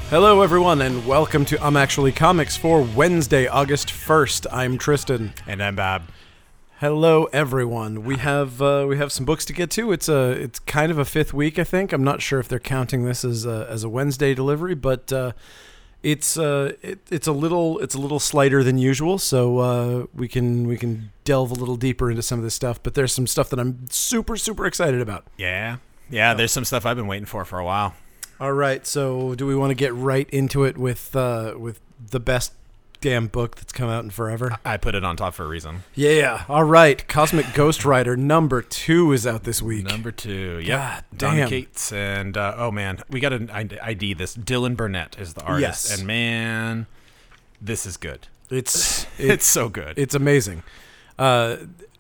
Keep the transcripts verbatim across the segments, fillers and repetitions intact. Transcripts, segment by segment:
Hello, everyone, and welcome to I'm Actually Comics for Wednesday, August first. I'm Tristan. And I'm Bob. Hello, everyone. We have uh, we have some books to get to. It's a it's kind of a fifth week, I think. I'm not sure if they're counting this as a, as a Wednesday delivery, but uh, it's uh, it, it's a little it's a little slighter than usual. So uh, we can we can delve a little deeper into some of this stuff. But there's some stuff that I'm super super excited about. Yeah, yeah. There's some stuff I've been waiting for for a while. All right, so do we want to get right into it with uh, with the best damn book that's come out in forever? I put it on top for a reason. Yeah. All right, Cosmic Ghost Rider number two is out this week. Number two. Yeah. Damn. Donny Cates and uh, oh man, we got an I D this. Dylan Burnett is the artist, Yes. and man, this is good. It's It's, it's so good. it's amazing. Uh,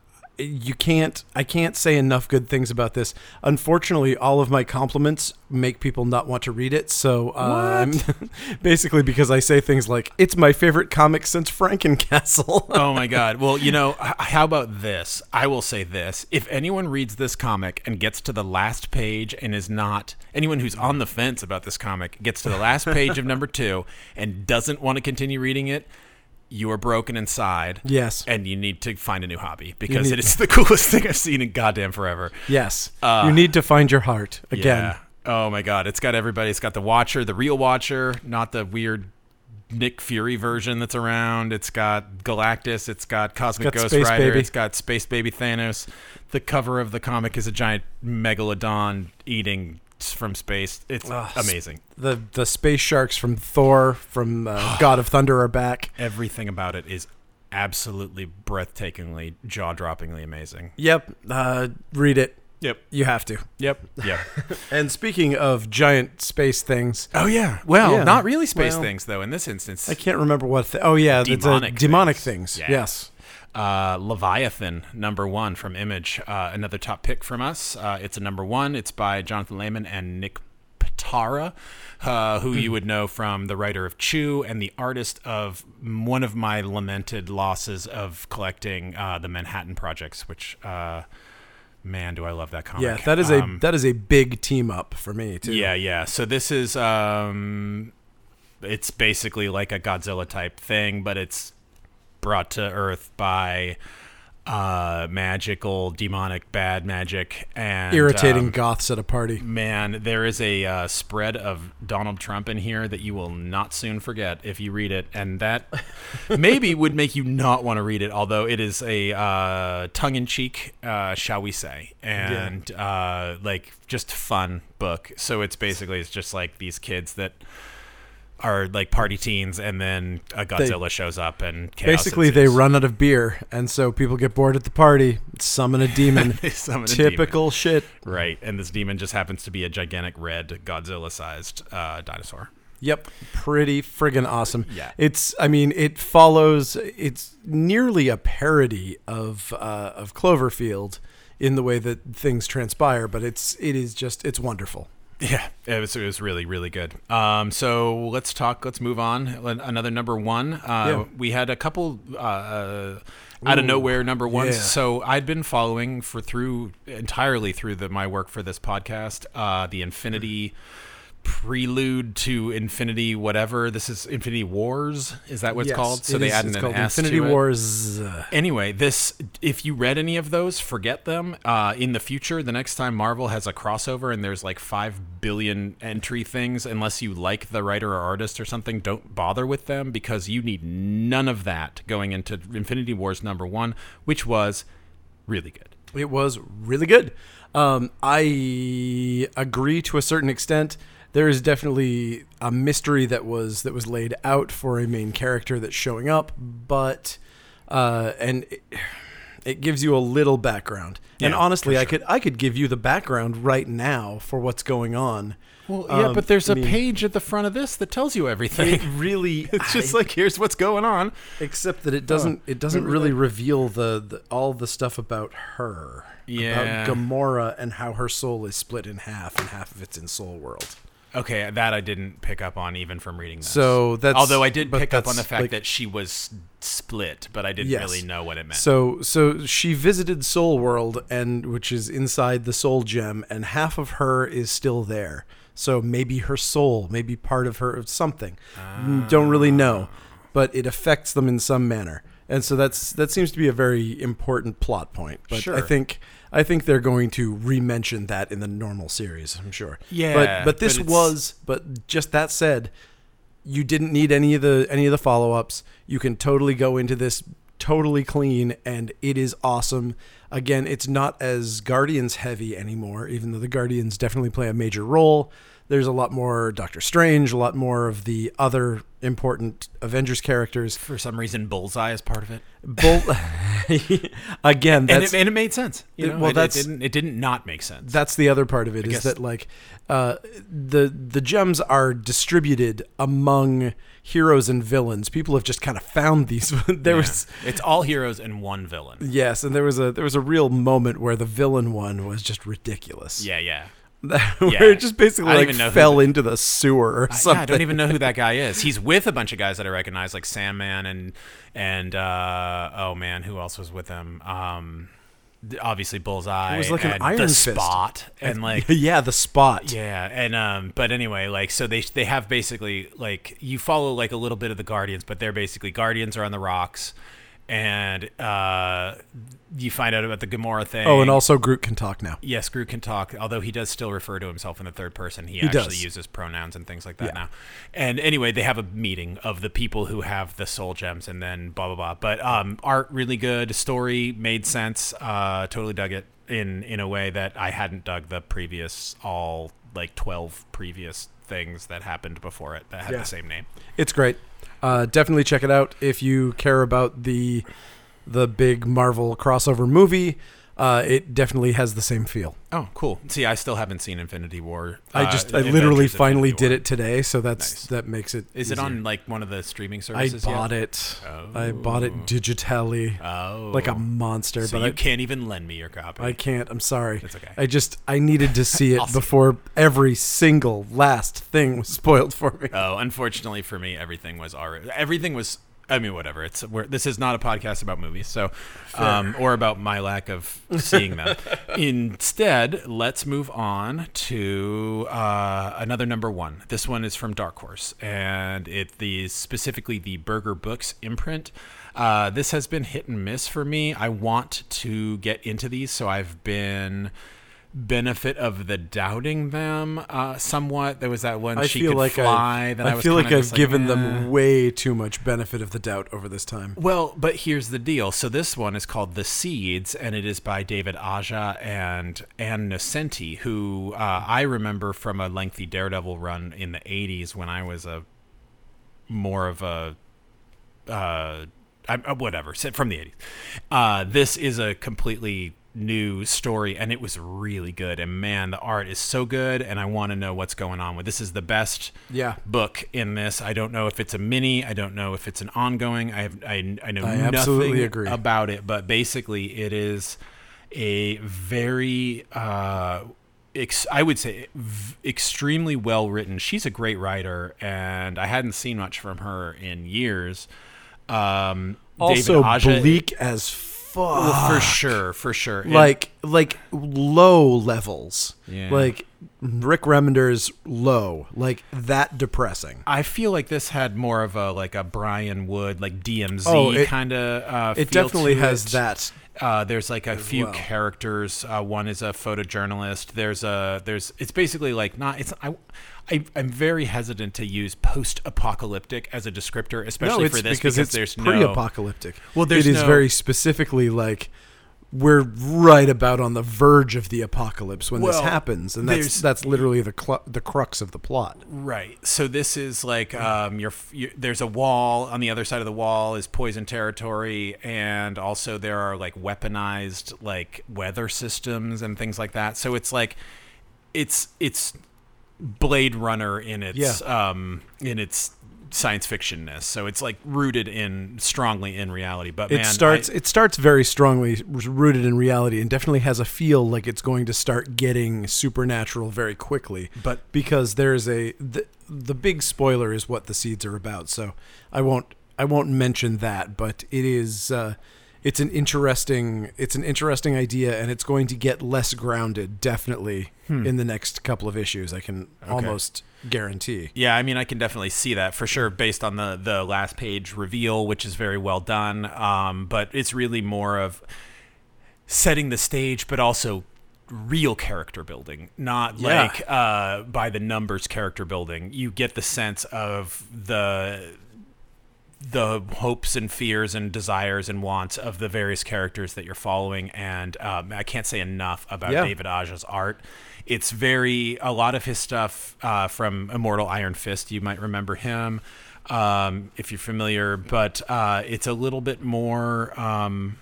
you can't I can't say enough good things about this. Unfortunately, all of my compliments make people not want to read it. So uh, I'm basically because I say things like it's my favorite comic since Frankencastle. Oh my God. Well, you know, h- how about this? I will say this. If anyone reads this comic and gets to the last page and is not, anyone who's on the fence about this comic gets to the last page of number two and doesn't want to continue reading it, you are broken inside. Yes. And you need to find a new hobby because need- it is the coolest thing I've seen in goddamn forever. Yes. Uh, you need to find your heart again. Yeah. Oh my God. It's got everybody. It's got the Watcher, the real Watcher, not the weird Nick Fury version that's around. It's got Galactus. It's got Cosmic It's got Ghost Space Rider. Baby. It's got Space Baby Thanos. The cover of the comic is a giant megalodon eating from space. It's Ugh, amazing. The the space sharks from Thor, from uh, God of Thunder are back. Everything about it is absolutely breathtakingly, jaw-droppingly amazing. Yep. Uh, read it. Yep. You have to. Yep. Yep. And speaking of giant space things, Oh yeah. Well, Yeah. not really space Well, things though. In this instance, I can't remember what. Th- oh yeah, it's a Demonic demonic things. things. Yeah. Yes. uh, Leviathan, number one from Image, uh, another top pick from us. Uh, it's a number one. It's by Jonathan Lehman and Nick Pitara, uh, who you would know from the writer of Chew and the artist of one of my lamented losses of collecting uh, the Manhattan Projects, which. Uh, Man, do I love that comic. Yeah, that is a Um, that is a big team up for me too. Yeah, yeah. So this is, um, it's basically like a Godzilla type thing, but it's brought to Earth by uh, magical, demonic, bad magic. And irritating um, goths at a party. Man, there is a uh, spread of Donald Trump in here that you will not soon forget if you read it, and that maybe would make you not want to read it, although it is a uh, tongue-in-cheek, uh, shall we say, and uh, like just fun book. So it's basically it's just like these kids that are like party teens, and then a Godzilla shows up, and chaos Basically, they ensues. run out of beer, and so people get bored at the party, summon a demon. They summon a Typical shit. demon. Right, and this demon just happens to be a gigantic red Godzilla-sized uh, dinosaur. Yep, pretty friggin' awesome. Yeah. It's, I mean, it follows, it's nearly a parody of uh, of Cloverfield in the way that things transpire, but it's it is just, it's wonderful. Yeah, it was, it was really, really good. Um, so let's talk, let's move on. Another number one. Uh, Yeah. We had a couple uh, out of Ooh, nowhere number ones. yeah. So I'd been following for through entirely through the, my work for this podcast, uh, the Infinity prelude to Infinity whatever. This is Infinity Wars. Is that what it's Yes, called? So it they is. added It's an called S Infinity to it. Wars. uh, Anyway, this if you read any of those, forget them. Uh, in the future, the next time Marvel has a crossover and there's like five billion entry things, unless you like the writer or artist or something, don't bother with them because you need none of that going into Infinity Wars number one, which was really good. It was really good. Um, I agree to a certain extent. There is definitely a mystery that was that was laid out for a main character that's showing up, but uh, and it, it gives you a little background. And Yeah, honestly, for I sure. could I could give you the background right now for what's going on. Well, yeah, Um, but there's I a mean- page at the front of this that tells you everything. It really, It's just I- like here's what's going on. except that it doesn't it doesn't remember really that? reveal the, the all the stuff about her, Yeah. about Gamora and how her soul is split in half, and half of it's in Soul World. Okay, that I didn't pick up on even from reading this. So that's although I did but pick up on the that's, fact like- that she was split, but I didn't Yes. really know what it meant. So so she visited Soul World, and which is inside the Soul Gem, and half of her is still there. So maybe her soul, maybe part of her something. Uh. Don't really know, but it affects them in some manner. And so that's that seems to be a very important plot point. But sure. I think I think they're going to re-mention that in the normal series, I'm sure. Yeah. But but this but was but just that said, you didn't need any of the any of the follow-ups. You can totally go into this totally clean, and it is awesome. Again, it's not as Guardians heavy anymore, even though the Guardians definitely play a major role. There's a lot more Doctor Strange, a lot more of the other important Avengers characters. For some reason, Bullseye is part of it. Bull, again, that's, and, it, and it made sense. You know, well, it, that's, it didn't. It didn't not make sense. That's the other part of it. I is guess. that like uh, the the gems are distributed among heroes and villains. People have just kind of found these. there yeah. was it's all heroes and one villain. Yes, and there was a there was a real moment where the villain one was just ridiculous. Yeah, yeah. where yeah. it just basically like fell the, into the sewer or uh, something. Yeah, I don't even know who that guy is. He's with a bunch of guys that I recognize, like Sandman and and uh, oh man, who else was with him? Um, obviously Bullseye. It was like an and Iron the Fist. Spot and like yeah, the Spot. Yeah, and um, but anyway, like so they they have basically like you follow like a little bit of the Guardians, but they're basically Guardians are on the rocks. And uh, you find out about the Gamora thing. Oh, and also Groot can talk now. Yes, Groot can talk, although he does still refer to himself in the third person. He, he actually does. uses pronouns and things like that yeah. now. And anyway, they have a meeting of the people who have the soul gems and then blah, blah, blah. But um, art, really good. Story made sense. Uh, totally dug it in, in a way that I hadn't dug the previous, all like twelve previous things that happened before it that had yeah. the same name. It's great. Uh, definitely check it out if you care about the the big Marvel crossover movie. Uh, it definitely has the same feel. Oh, cool. See, I still haven't seen Infinity War. Uh, I just, I literally finally did it today, so that's nice. That makes it Is easier. it on, like, one of the streaming services I bought yet? it. Oh. I bought it digitally. Oh. Like a monster. So but you I, can't even lend me your copy. I can't. I'm sorry. It's okay. I just, I needed to see it before see it. every single last thing was spoiled for me. Oh, unfortunately for me, everything was already, everything was... I mean, whatever. It's we're, this is not a podcast about movies, so um, or about my lack of seeing them. Instead, let's move on to uh, another number one. This one is from Dark Horse, and it the specifically the Burger Books imprint. Uh, this has been hit and miss for me. I want to get into these, so I've been benefit of the doubting them uh, somewhat. There was that one I she feel could like fly. I, then I, I was feel like I've like, given eh. them way too much benefit of the doubt over this time. Well, but here's the deal. So this one is called The Seeds, and it is by David Aja and Ann Nocenti, who uh, I remember from a lengthy Daredevil run in the eighties when I was a more of a uh, I, whatever from the eighties. Uh, this is a completely new story, and it was really good, and man, the art is so good, and I want to know what's going on with this. Is the best yeah. book in this. I don't know if it's a mini, I don't know if it's an ongoing. I have I, I know I nothing absolutely agree. about it, but basically it is a very uh ex- I would say v- extremely well written. She's a great writer, and I hadn't seen much from her in years. Um also David Aja, bleak as fuck. Well, for sure, for sure. Like and, like low levels. Yeah. Like Rick Remender's low. Like that depressing. I feel like this had more of a like a Brian Wood, like D M Z oh, kind of uh It feel definitely to has it. that. Uh, there's like a few well. characters. Uh, one is a photojournalist. There's a there's. It's basically like not. It's I. I I'm very hesitant to use post-apocalyptic as a descriptor, especially no, it's for this because, because it's there's pre-apocalyptic. No, well, there's it is no, very specifically like we're right about on the verge of the apocalypse when well, this happens, and that's that's literally the cl- the crux of the plot. Right. So this is like um, you're, you there's a wall on the other side of the wall is poison territory, and also there are like weaponized like weather systems and things like that. So it's like it's it's Blade Runner in its yeah. um, in its science fictionness. So it's like rooted in strongly in reality. But it man, starts I, it starts very strongly rooted in reality, and definitely has a feel like it's going to start getting supernatural very quickly. But because there's a the, the big spoiler is what the seeds are about. So I won't I won't mention that, but it is uh, it's an interesting it's an interesting idea, and it's going to get less grounded definitely hmm. in the next couple of issues. I can okay. almost guarantee. Yeah, I mean, I can definitely see that for sure based on the the last page reveal, which is very well done. Um, but it's really more of setting the stage, but also real character building, not yeah. like uh, by the numbers character building. You get the sense of the the hopes and fears and desires and wants of the various characters that you're following. And um, I can't say enough about yeah. David Aja's art. It's very, a lot of his stuff uh, from Immortal Iron Fist, you might remember him um, if you're familiar, but uh, it's a little bit more um,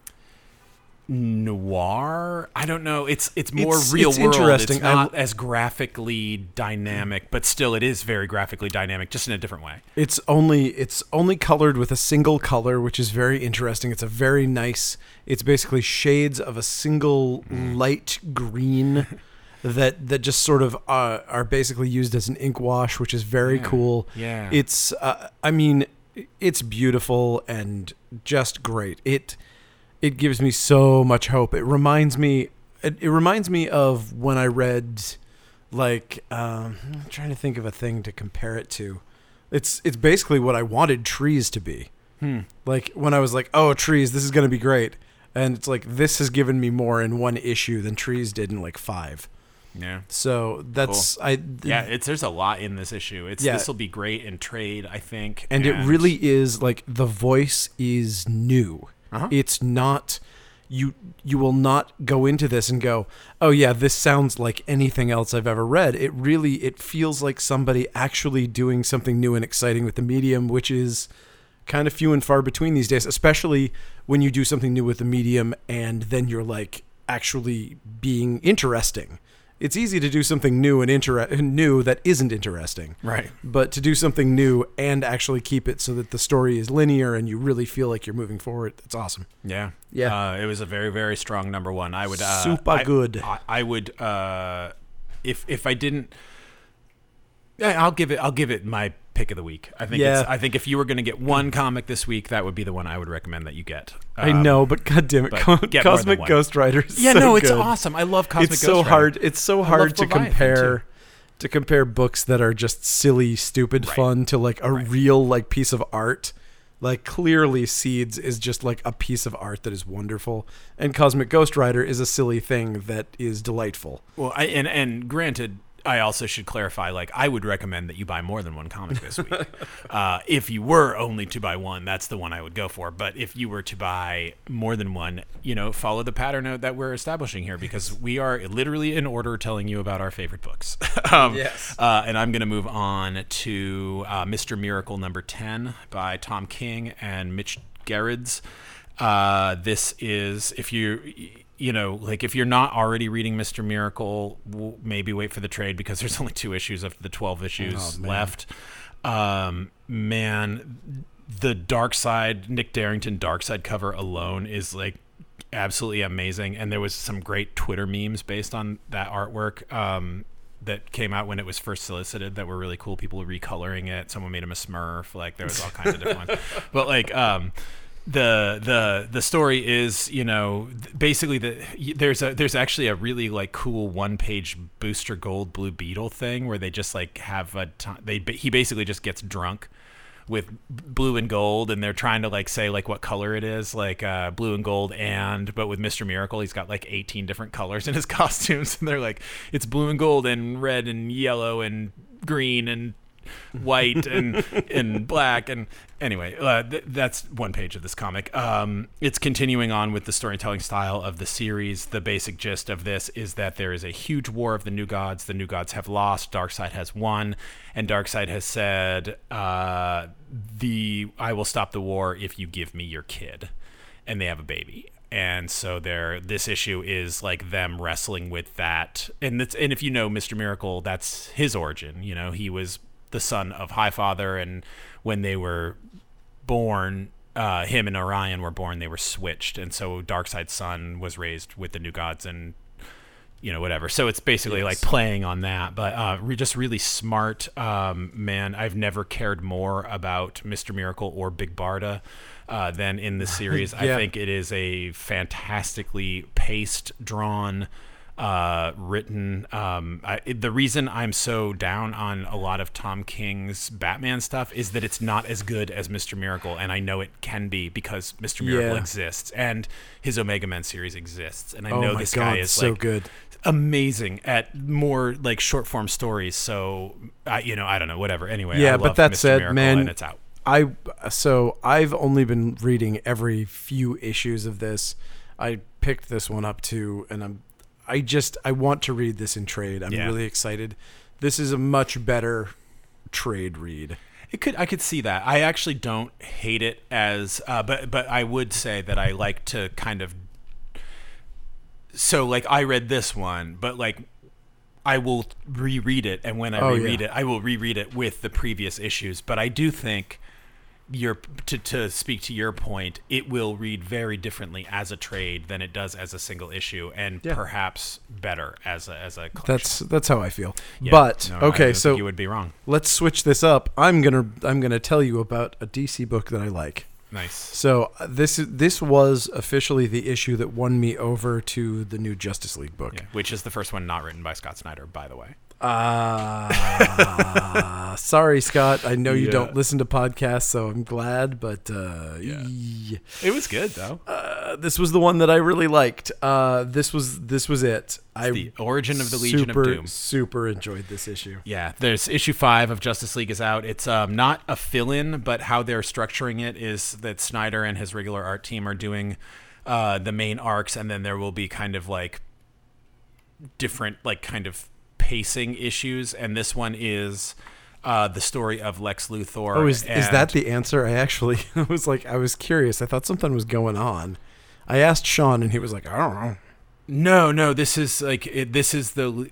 noir. I don't know. It's it's more it's, real it's world. Interesting. It's not I, as graphically dynamic, but still it is very graphically dynamic, just in a different way. It's only it's only colored with a single color, which is very interesting. It's a very nice. It's basically shades of a single mm. light green that that just sort of uh, are basically used as an ink wash, which is very yeah. cool. Yeah. It's uh, I mean, it's beautiful and just great. It. It gives me so much hope. It reminds me, it, it reminds me of when I read, like, um, I'm trying to think of a thing to compare it to. It's it's basically what I wanted Trees to be. Hmm. Like when I was like, oh, Trees, this is going to be great. And it's like, this has given me more in one issue than Trees did in like five. Yeah. So that's, cool. I. Yeah, it's there's a lot in this issue. It's yeah. This will be great in trade, I think. And, and it really is like the voice is new. Uh-huh. It's not, you you will not go into this and go, oh yeah, this sounds like anything else I've ever read. It really, it feels like somebody actually doing something new and exciting with the medium, which is kind of few and far between these days, especially when you do something new with the medium and then you're like actually being interesting. It's easy to do something new and inter- new that isn't interesting. Right. But to do something new and actually keep it so that the story is linear and you really feel like you're moving forward, it's awesome. Yeah. Yeah. Uh, it was a very, very strong number one. I would uh, super I, good. I, I would uh, if if I didn't I'll give it I'll give it my pick of the week. I think yeah. it's, I think if you were going to get one comic this week, that would be the one I would recommend that you get. Um, I know, but goddamn it, Co- Cosmic Ghost Rider is Yeah, so no, it's good. awesome. I love Cosmic it's Ghost so Rider. hard. It's so hard to Leviathan compare too. to compare books that are just silly, stupid right. fun to like a right. real like piece of art. Like clearly Seeds is just like a piece of art that is wonderful, and Cosmic Ghost Rider is a silly thing that is delightful. Well, I, and and granted, I also should clarify, like, I would recommend that you buy more than one comic this week. uh, if you were only to buy one, that's the one I would go for. But if you were to buy more than one, you know, follow the pattern that we're establishing here, because we are literally in order telling you about our favorite books. um, yes. Uh, and I'm going to move on to uh, Mister Miracle number ten by Tom King and Mitch Gerads. Uh, this is, if you... You know, like if you're not already reading Mister Miracle, we'll maybe wait for the trade because there's only two issues of the twelve issues oh, left. Um, man, the Dark Side, Nick Darrington Dark Side cover alone is like absolutely amazing. And there was some great Twitter memes based on that artwork um, that came out when it was first solicited that were really cool. People were recoloring it. Someone made him a Smurf. Like there was all kinds of different ones. But like... Um, The the the story is, you know, basically the there's a there's actually a really like cool one page Booster Gold Blue Beetle thing where they just like have a t- they he basically just gets drunk with blue and gold, and they're trying to like say like what color it is, like uh, blue and gold, and but with Mister Miracle he's got like eighteen different colors in his costumes, and they're like it's blue and gold and red and yellow and green and white and and black. And anyway, uh, th- that's one page of this comic. Um, it's continuing on with the storytelling style of the series. The basic gist of this is that there is a huge war of the New Gods. The New Gods have lost. Darkseid has won, and Darkseid has said, uh, "The I will stop the war if you give me your kid," and they have a baby. And so there, this issue is like them wrestling with that. And that's, and if you know Mister Miracle, that's his origin. You know, he was the son of Highfather, and when they were born, uh, him and Orion were born, they were switched, and so Darkseid's son was raised with the New Gods, and you know, whatever. So it's basically Yes. like playing on that, but uh, re- just really smart. Um, man, I've never cared more about Mister Miracle or Big Barda uh, than in this series. I Yeah. think it is a fantastically paced, drawn, uh, written. Um, I, it- the reason I'm so down on a lot of Tom King's Batman stuff is that it's not as good as Mister Miracle, and I know it can be because Mister Miracle Yeah. exists and his Omega Men series exists, and I Oh know my this God, guy is so like good. amazing at more like short form stories. So I, you know, I don't know, whatever. Anyway, Yeah, I but love that Mister said, Miracle, man, and it's out. I so I've only been reading every few issues of this. I picked this one up too, and I'm I just I want to read this in trade. I'm Yeah. really excited. This is a much better trade read. It could, I could see that. I actually don't hate it as, uh, but but I would say that I like to kind of. So like I read this one, but like I will reread it, and when I Oh, reread yeah. it, I will reread it with the previous issues. But I do think your to to speak to your point, it will read very differently as a trade than it does as a single issue, and Yeah. perhaps better as a as a collection. That's that's how I feel. Yeah. But No, I okay, don't so think you would be wrong. let's switch this up. I'm gonna I'm gonna tell you about a D C book that I like. Nice. So uh, this is this was officially the issue that won me over to the new Justice League book. Yeah, which is the first one not written by Scott Snyder, by the way. Ah, sorry, Scott. I know you Yeah. don't listen to podcasts, so I'm glad. But uh, Yeah. yeah. It was good though. Uh, this was the one that I really liked. Uh, this was this was it. I the origin of the Legion of super, Doom. Super enjoyed this issue. Yeah, there's issue five of Justice League is out. It's um, not a fill-in, but how they're structuring it is that Snyder and his regular art team are doing uh, the main arcs, and then there will be kind of like different, like kind of pacing issues. And this one is uh, the story of Lex Luthor. Oh, is is and- that the answer? I actually I was like I was curious. I thought something was going on. I asked Sean, and he was like, I don't know. No, no. This is like it, this is the,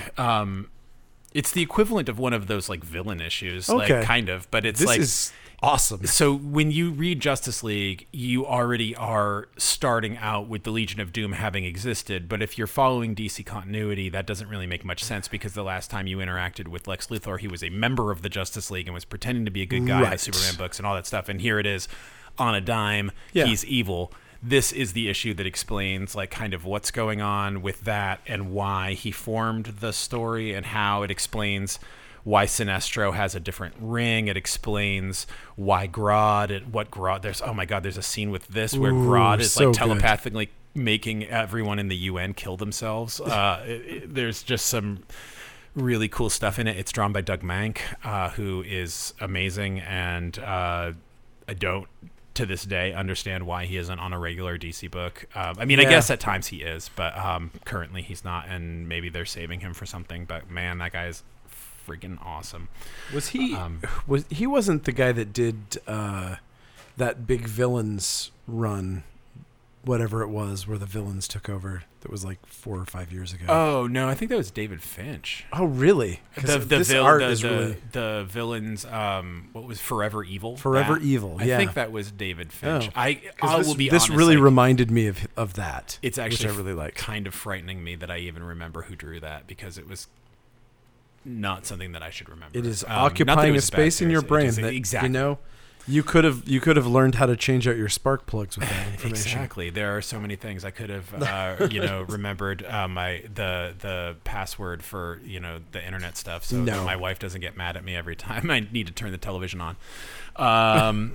um, it's the equivalent of one of those like villain issues, Okay. like kind of. But it's This like is awesome. so when you read Justice League, you already are starting out with the Legion of Doom having existed. But if you're following D C continuity, that doesn't really make much sense because the last time you interacted with Lex Luthor, he was a member of the Justice League and was pretending to be a good guy in Right. the Superman books and all that stuff. And here it is, on a dime, Yeah. he's evil. This is the issue that explains like kind of what's going on with that and why he formed the story and how it explains why Sinestro has a different ring. It explains why Grodd and what Grodd there's oh my god there's a scene with this where Ooh, Grodd is so like good. telepathically making everyone in the U N kill themselves. Uh, it, it- there's just some really cool stuff in it. It's drawn by Doug Mank, uh, who is amazing, and uh, I don't to this day understand why he isn't on a regular D C book. Um, I mean, I Yeah. guess at times he is, but um, currently he's not, and maybe they're saving him for something. But man, that guy is freaking awesome. Was he Um, was he wasn't the guy that did uh, that big villains run, whatever it was, where the villains took over? That was like four or five years ago. Oh no, I think that was David Finch. oh, really? 'Cause The the, this vil- art the, is the, really the villains. Um, what was Forever Evil? Forever That? Evil, I yeah. think that was David Finch. Oh. I 'Cause I this, will be this honest, really like, reminded me of of that. It's actually which I really like. kind of frightening me that I even remember who drew that because it was not something that I should remember. It is Um, not that it occupying a was bad space in your series, it brain just- that exactly. you know you could have you could have learned how to change out your spark plugs with that information. Exactly. There are so many things I could have, uh, you know, remembered uh, my the the password for you know the internet stuff, so No. that my wife doesn't get mad at me every time I need to turn the television on. Um,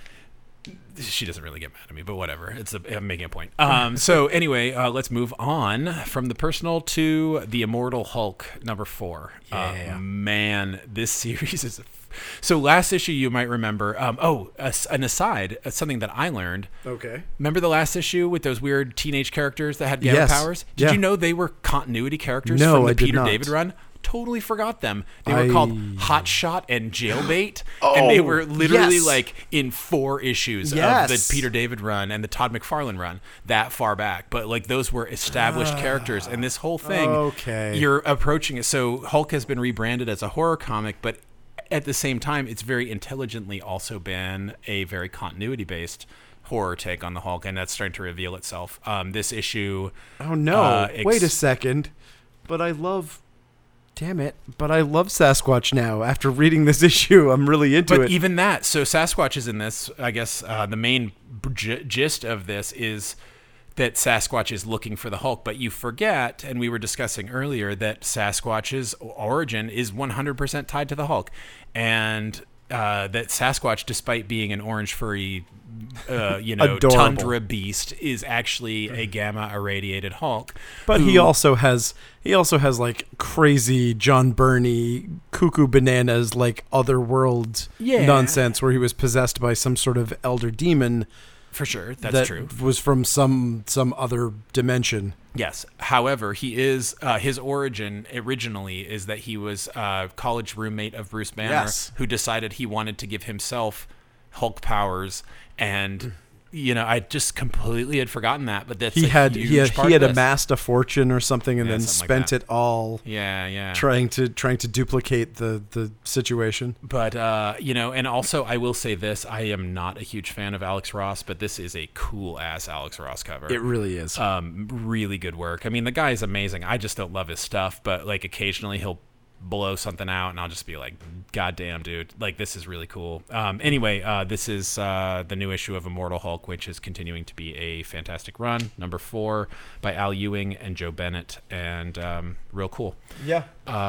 she doesn't really get mad at me, but whatever. It's a, I'm making a point. Um, so anyway, uh, let's move on from the personal to the Immortal Hulk number four. Yeah. Uh, man, this series is. So last issue you might remember. Um, oh, a, an aside, uh, something that I learned. Okay. Remember the last issue with those weird teenage characters that had gamma Yes. powers? Did Yeah. you know they were continuity characters No, from the I did Peter not. David run? Totally forgot them. They were I- called Hotshot and Jailbait, Oh, and they were literally yes. like in four issues Yes. of the Peter David run and the Todd McFarlane run that far back. But like those were established characters, and this whole thing, Okay. you're approaching it. So Hulk has been rebranded as a horror comic, but at the same time, it's very intelligently also been a very continuity-based horror take on the Hulk, and that's starting to reveal itself. Um, this issue... Oh, no. Uh, ex- Wait a second. But I love... Damn it. But I love Sasquatch now. After reading this issue, I'm really into but it. even that, so Sasquatch is in this. I guess uh, the main g- gist of this is that Sasquatch is looking for the Hulk, but you forget, and we were discussing earlier, that Sasquatch's origin is one hundred percent tied to the Hulk. And uh, that Sasquatch, despite being an orange furry, uh, you know, Adorable. tundra beast, is actually a gamma irradiated Hulk. But who- he also has he also has like crazy John Burney, cuckoo bananas, like otherworld Yeah. nonsense where he was possessed by some sort of elder demon. For sure, that's that true. Was from some some other dimension. Yes. However, he is uh, his origin originally is that he was a college roommate of Bruce Banner, Yes. who decided he wanted to give himself Hulk powers, and you know I just completely had forgotten that. But that's He a had huge he had part he had of this. amassed a fortune or something and Yeah, then something like spent that. it all Yeah, yeah. trying to trying to duplicate the the situation. But uh, you know, and also I will say this: I am not a huge fan of Alex Ross, but this is a cool ass Alex Ross cover. It really is. um, really good work. I mean, the guy is amazing. I just don't love his stuff, but like occasionally he'll blow something out, and I'll just be like, "God damn, dude! Like this is really cool." Um, anyway, uh, this is uh, the new issue of Immortal Hulk, which is continuing to be a fantastic run. Number four by Al Ewing and Joe Bennett, and um, real cool. yeah.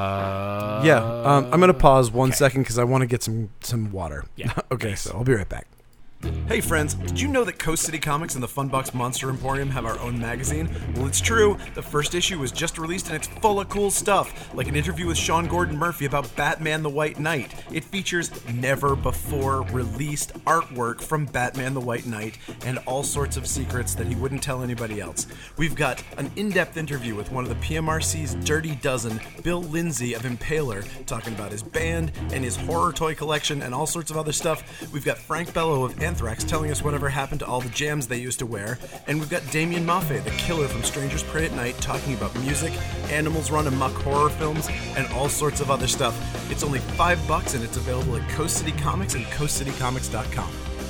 Uh, Yeah. Um, I'm gonna pause one okay. second because I want to get some some water. Yeah. okay. Nice. So I'll be right back. Hey friends, did you know that Coast City Comics and the Funbox Monster Emporium have our own magazine? Well, it's true. The first issue was just released and it's full of cool stuff, like an interview with Sean Gordon Murphy about Batman the White Knight. It features never before released artwork from Batman the White Knight and all sorts of secrets that he wouldn't tell anybody else. We've got an in-depth interview with one of the P M R C's Dirty Dozen, Bill Lindsay of Impaler, talking about his band and his horror toy collection and all sorts of other stuff. We've got Frank Bello of Anthrax telling us whatever happened to all the jams they used to wear. And we've got Damien Maffei, the killer from Strangers Prey at Night, talking about music, animals run amok horror films, and all sorts of other stuff. It's only five bucks and it's available at Coast City Comics and coast city comics dot com.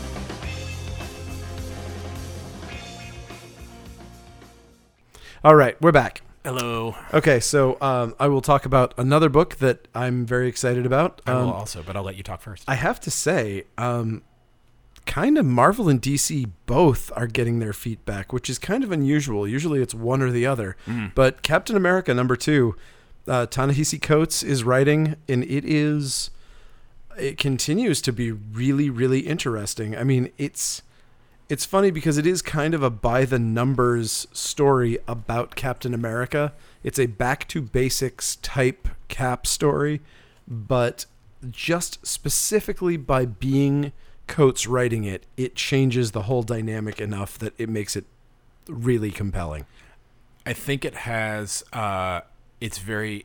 All right, we're back. Hello. Okay, so um, I will talk about another book that I'm very excited about. I Um, will also, but I'll let you talk first. I have to say, um, kind of Marvel and D C both are getting their feet back, which is kind of unusual. Usually it's one or the other. Mm. But Captain America number two, uh, Ta-Nehisi Coates is writing, and it is, it continues to be really, really interesting. I mean, it's it's funny because it is kind of a by the numbers story about Captain America. It's a back to basics type Cap story, but just specifically by being Coates writing it, it changes the whole dynamic enough that it makes it really compelling. I think it has, uh, it's very,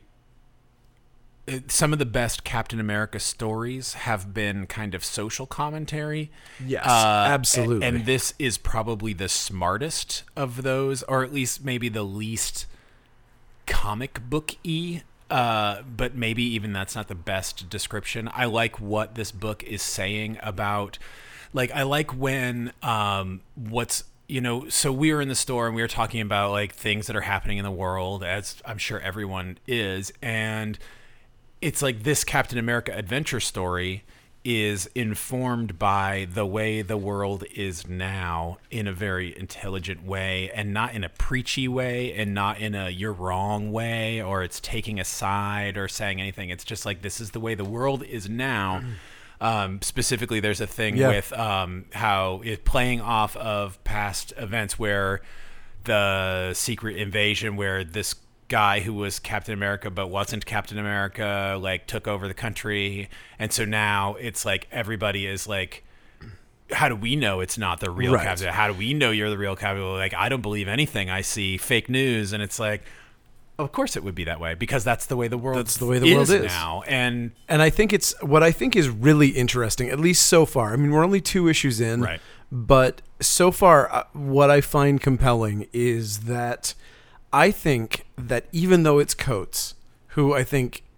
it, some of the best Captain America stories have been kind of social commentary. Yes, Uh, absolutely. And, and this is probably the smartest of those, or at least maybe the least comic book-y. Uh, but maybe even that's not the best description. I like what this book is saying about, like, I like when, um, what's, you know, so we were in the store and we were talking about like things that are happening in the world, as I'm sure everyone is. And it's like this Captain America adventure story is informed by the way the world is now in a very intelligent way, and not in a preachy way, and not in a you're wrong way, or it's taking a side or saying anything. It's just like, this is the way the world is now. Um, specifically, there's a thing Yeah. with um, how it playing off of past events where the Secret Invasion, where this guy who was Captain America but wasn't Captain America, like, took over the country, and so now it's like everybody is like, how do we know it's not the real Right. Captain? How do we know you're the real Captain? Like, I don't believe anything I see, fake news. And it's like, of course it would be that way, because that's the way the world That's the way the world is now. And And I think it's what I think is really interesting, at least so far. I mean, we're only two issues in, Right. but so far, uh, what I find compelling is that I think that even though it's Coates, who I think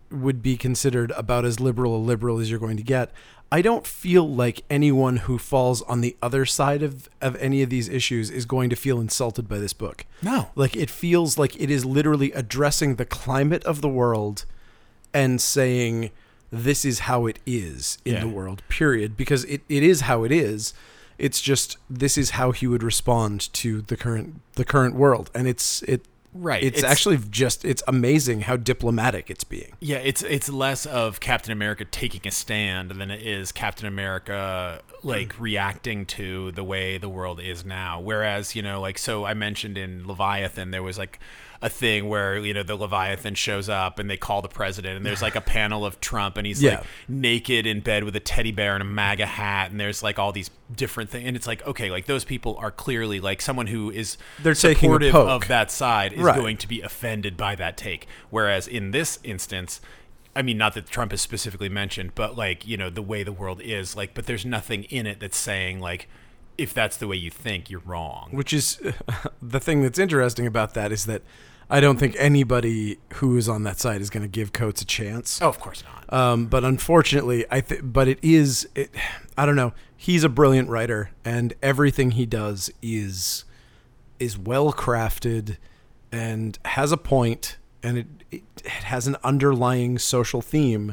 would be considered about as liberal a liberal as you're going to get. I don't feel like anyone who falls on the other side of, of any of these issues is going to feel insulted by this book. No. Like, it feels like it is literally addressing the climate of the world and saying, this is how it is in Yeah. the world, period. Because it, it is how it is. It's just, this is how he would respond to the current the current world. And it's it Right. It's, It's- actually just, it's amazing how diplomatic it's being. Yeah, it's it's less of Captain America taking a stand than it is Captain America like reacting to the way the world is now. Whereas, you know, like, so I mentioned in Leviathan there was like a thing where, you know, the Leviathan shows up and they call the president and there's like a panel of Trump and he's Yeah. like naked in bed with a teddy bear and a MAGA hat and there's like all these different things and it's like, okay, like those people are clearly like someone who is They're taking a supportive poke. of that side is Right. going to be offended by that take. Whereas in this instance, I mean, not that Trump is specifically mentioned, but like, you know, the way the world is like, but there's nothing in it that's saying like, if that's the way you think, you're wrong. Which is the thing that's interesting about that is that I don't think anybody who is on that side is going to give Coates a chance. Oh, of course not. Um, but unfortunately, I think, but it is, it, I don't know. He's a brilliant writer, and everything he does is is well crafted and has a point, and it, it, it has an underlying social theme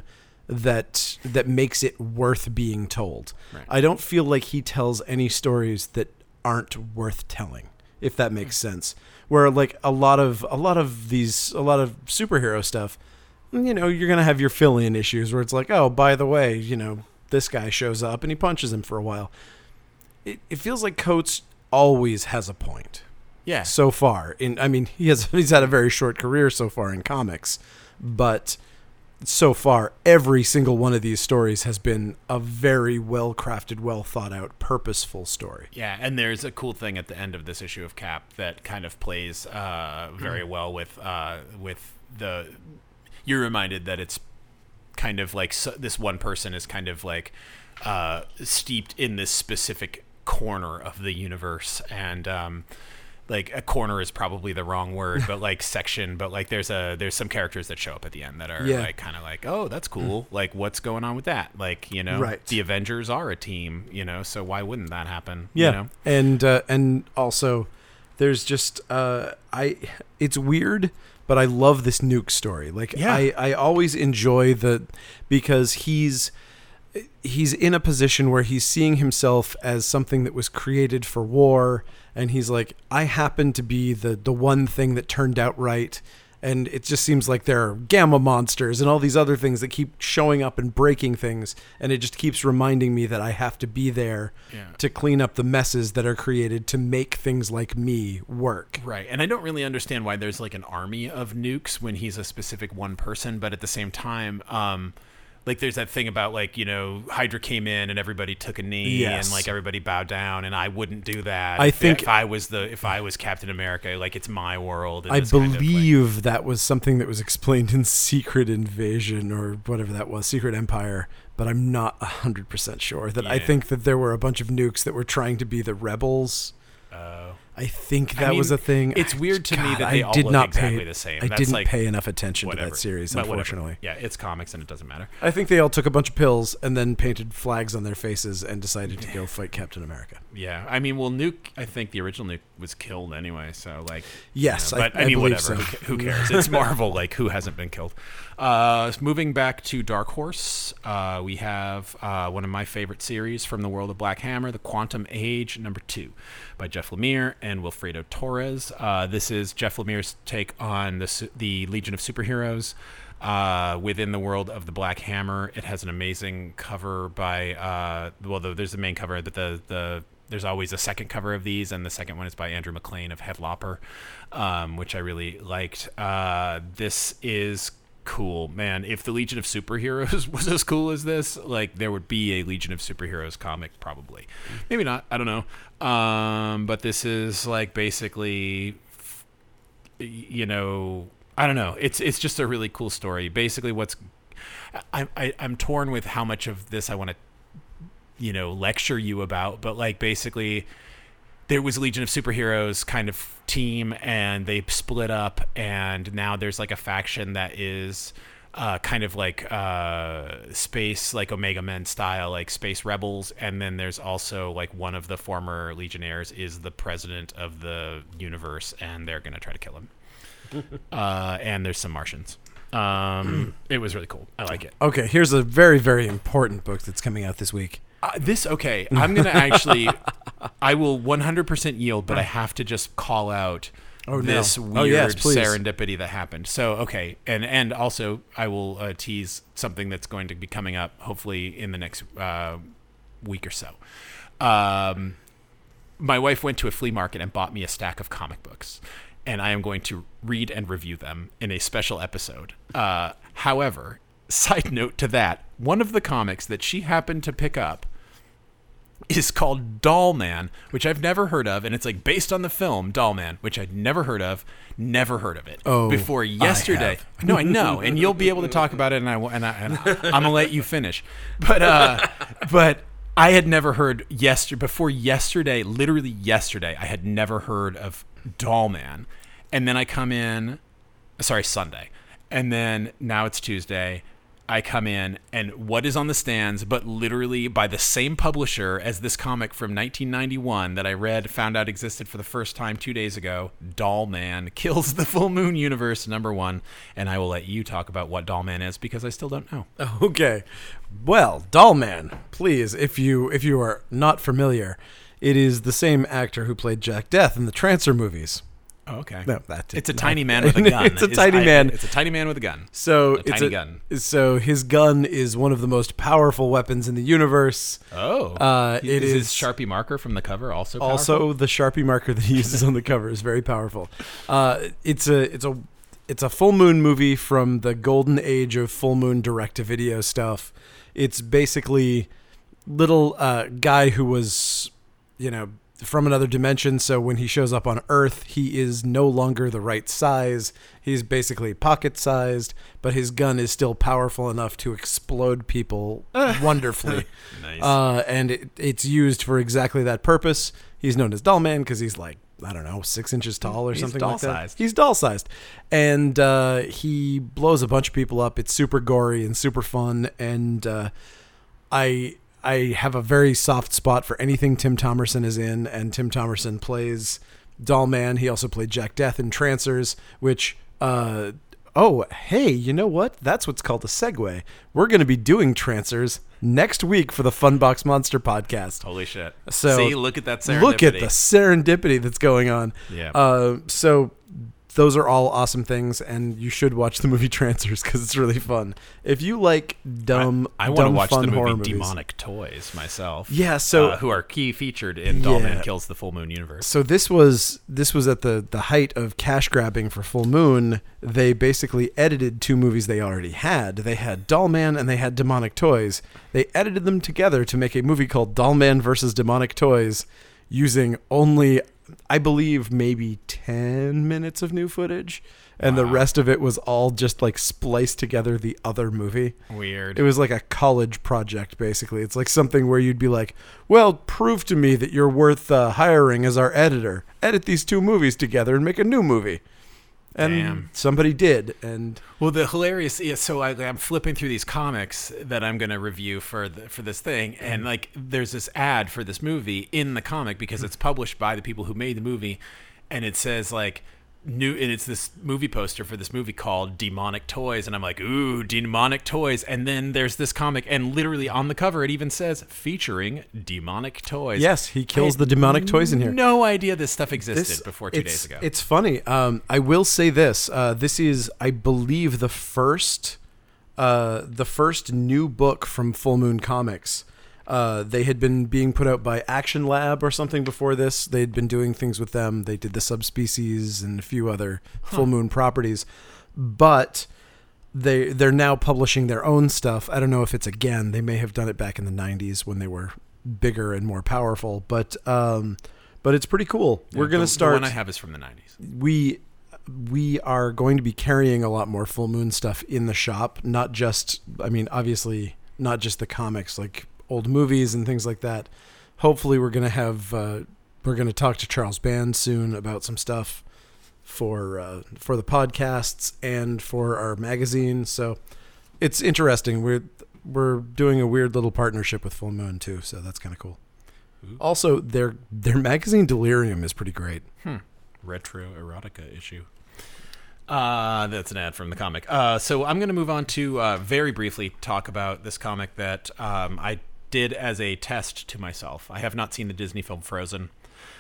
that that makes it worth being told. Right. I don't feel like he tells any stories that aren't worth telling, if that makes sense. Where like a lot of a lot of these a lot of superhero stuff, you know, you're gonna have your fill-in issues where it's like, oh, by the way, you know, this guy shows up and he punches him for a while. It it feels like Coates always has a point. Yeah. So far, in I mean, he has he's had a very short career so far in comics, but so far every single one of these stories has been a very well crafted, well thought out, purposeful story. Yeah, and there's a cool thing at the end of this issue of Cap that kind of plays uh, very well with uh, with the. You're reminded that it's kind of like so, this one person is kind of like uh, steeped in this specific corner of the universe, and um, like a corner is probably the wrong word, but like section. But like there's a there's some characters that show up at the end that are Yeah. like kind of like, oh, that's cool. Like what's going on with that? Like, you know, Right. the Avengers are a team, you know, so why wouldn't that happen? Yeah, You know? and uh, and also, there's just uh, I. It's weird, but I love this Nuke story. Like Yeah. I, I always enjoy the because he's he's in a position where he's seeing himself as something that was created for war, and he's like, I happen to be the the one thing that turned out right. And it just seems like there are gamma monsters and all these other things that keep showing up and breaking things. And it just keeps reminding me that I have to be there Yeah. to clean up the messes that are created to make things like me work. Right. And I don't really understand why there's like an army of nukes when he's a specific one person, but at the same time, um, like there's that thing about like, you know, Hydra came in and everybody took a knee Yes. and like everybody bowed down, and I wouldn't do that. I if, think- if I was the if I was Captain America, like it's my world. And I this kind of, like- believe that was something that was explained in Secret Invasion or whatever that was, Secret Empire, but I'm not one hundred percent sure. That I Yeah. think that there were a bunch of nukes that were trying to be the rebels. uh, I think I that mean, was a thing. it's I- weird to me God, that they I all did look not exactly pay, the same. I That's didn't like- pay enough attention whatever. to that series, But whatever. unfortunately. Yeah, it's comics and it doesn't matter. I think they all took a bunch of pills and then painted flags on their faces and decided to go fight Captain America. Yeah, I mean, well, Nuke. I think the original Nuke was killed anyway, so like. Yes, you know, but I, I, I mean, believe whatever. so. Who, ca- who cares? It's Marvel. Like, who hasn't been killed? Uh, moving back to Dark Horse, uh, we have uh, one of my favorite series from the world of Black Hammer, The Quantum Age, number two, by Jeff Lemire and Wilfredo Torres. Uh, this is Jeff Lemire's take on the su- the Legion of Superheroes. Uh, within the world of the Black Hammer, it has an amazing cover by uh, well, the, there's the main cover, but the the there's always a second cover of these, and the second one is by Andrew McLean of Headlopper, um, which I really liked. Uh, this is cool, man. If the Legion of Superheroes was as cool as this, like there would be a Legion of Superheroes comic, probably. Maybe not. I don't know. Um, but this is like basically, you know. I don't know. It's it's just a really cool story. Basically, what's I, I I'm torn with how much of this I want to, you know, lecture you about. But like basically, there was a Legion of Superheroes kind of team, and they split up, and now there's like a faction that is uh, kind of like uh, space, like Omega Men style, like space rebels. And then there's also like one of the former Legionnaires is the president of the universe, and they're going to try to kill him. uh, and there's some Martians. Um, it was really cool. I like it. Okay, here's a very, very important book that's coming out this week. Uh, this, okay, I'm going to actually, I will one hundred percent yield, but I have to just call out oh, this no. weird oh, yes, please. serendipity that happened. So, okay, and, and also I will uh, tease something that's going to be coming up hopefully in the next uh, week or so. Um, my wife went to a flea market and bought me a stack of comic books, and I am going to read and review them in a special episode. Uh, however, side note to that, one of the comics that she happened to pick up is called Doll Man, which I've never heard of, and it's like based on the film Doll Man, which I'd never heard of, never heard of it oh, before yesterday. I no, I know, and you'll be able to talk about it, and I and, I, and I'm gonna let you finish, but uh, but I had never heard yesterday before yesterday, literally yesterday, I had never heard of Doll Man, and then I come in, sorry, Sunday, and then now it's Tuesday. I come in, and what is on the stands, but literally by the same publisher as this comic from nineteen ninety-one that I read, found out existed for the first time two days ago, Doll Man Kills the Full Moon Universe, number one. And I will let you talk about what Doll Man is, because I still don't know. Okay. Well, Doll Man, please, if you if you are not familiar, it is the same actor who played Jack Death in the Trancer movies. Oh, okay. No, that's it's a tiny man with a gun. It's a tiny man. It's a tiny man with a gun. So a it's tiny a gun. So his gun is one of the most powerful weapons in the universe. Oh, uh, it is, is his Sharpie marker from the cover also powerful? Also the Sharpie marker that he uses on the cover is very powerful. Uh, it's a it's a it's a Full Moon movie from the golden age of Full Moon direct-to-video stuff. It's basically little uh, guy who was, you know, from another dimension, so when he shows up on Earth, he is no longer the right size. He's basically pocket-sized, but his gun is still powerful enough to explode people wonderfully. Nice. Uh, and it, it's used for exactly that purpose. He's known as Doll Man because he's like, I don't know, six inches tall or He's something like that. doll-sized. He's doll-sized. And uh, he blows a bunch of people up. It's super gory and super fun, and uh, I... I have a very soft spot for anything Tim Thomerson is in, and Tim Thomerson plays Doll Man. He also played Jack Death in Trancers, which, uh, oh, hey, you know what? That's what's called a segue. We're going to be doing Trancers next week for the Funbox Monster podcast. Holy shit. So see, look at that serendipity. Look at the serendipity that's going on. Yeah. Uh, so those are all awesome things, and you should watch the movie Trancers because it's really fun. If you like dumb, I, I want to watch fun the horror movie movies. Demonic Toys myself. Yeah, so uh, who are key featured in Doll Yeah. Man Kills the Full Moon Universe. So this was this was at the, the height of cash grabbing for Full Moon. They basically edited two movies they already had. They had Doll Man and they had Demonic Toys. They edited them together to make a movie called Doll Man versus Demonic Toys, using only, I believe, maybe ten minutes of new footage. And Wow. the rest of it was all just like spliced together the other movie. Weird. It was like a college project, basically. It's like something where you'd be like, well, prove to me that you're worth uh, hiring as our editor. Edit these two movies together and make a new movie. And Damn. somebody did. And Well, the hilarious, yeah, so I, I'm flipping through these comics that I'm going to review for the, for this thing, and like there's this ad for this movie in the comic because it's published by the people who made the movie, and it says like new, and it's this movie poster for this movie called Demonic Toys, and I'm like, ooh, Demonic Toys, and then there's this comic, and literally on the cover it even says featuring Demonic Toys. yes, he kills I the demonic toys in here. No idea this stuff existed This- before two it's- days ago. It's funny. Um, I will say this. Uh, this is, I believe, the first, uh, the first new book from Full Moon Comics. Uh, they had been being put out by Action Lab or something before this. They'd been doing things with them. They did the Subspecies and a few other Full Moon properties, but they they're now publishing their own stuff. I don't know if it's again. They may have done it back in the nineties when they were bigger and more powerful, but um, but it's pretty cool. Yeah, We're gonna the, start. The one I have is from the nineties. we we are going to be carrying a lot more Full Moon stuff in the shop. Not just, I mean, obviously not just the comics, like old movies and things like that. Hopefully, we're gonna have uh, we're gonna talk to Charles Band soon about some stuff for uh, for the podcasts and for our magazine. So it's interesting. We're we're doing a weird little partnership with Full Moon too, so that's kind of cool. Ooh. Also, their their magazine Delirium is pretty great. Hmm. Retro erotica issue. Uh, that's an ad from the comic. Uh, so I'm going to move on to uh, very briefly talk about this comic that um, I did as a test to myself. I have not seen the Disney film Frozen,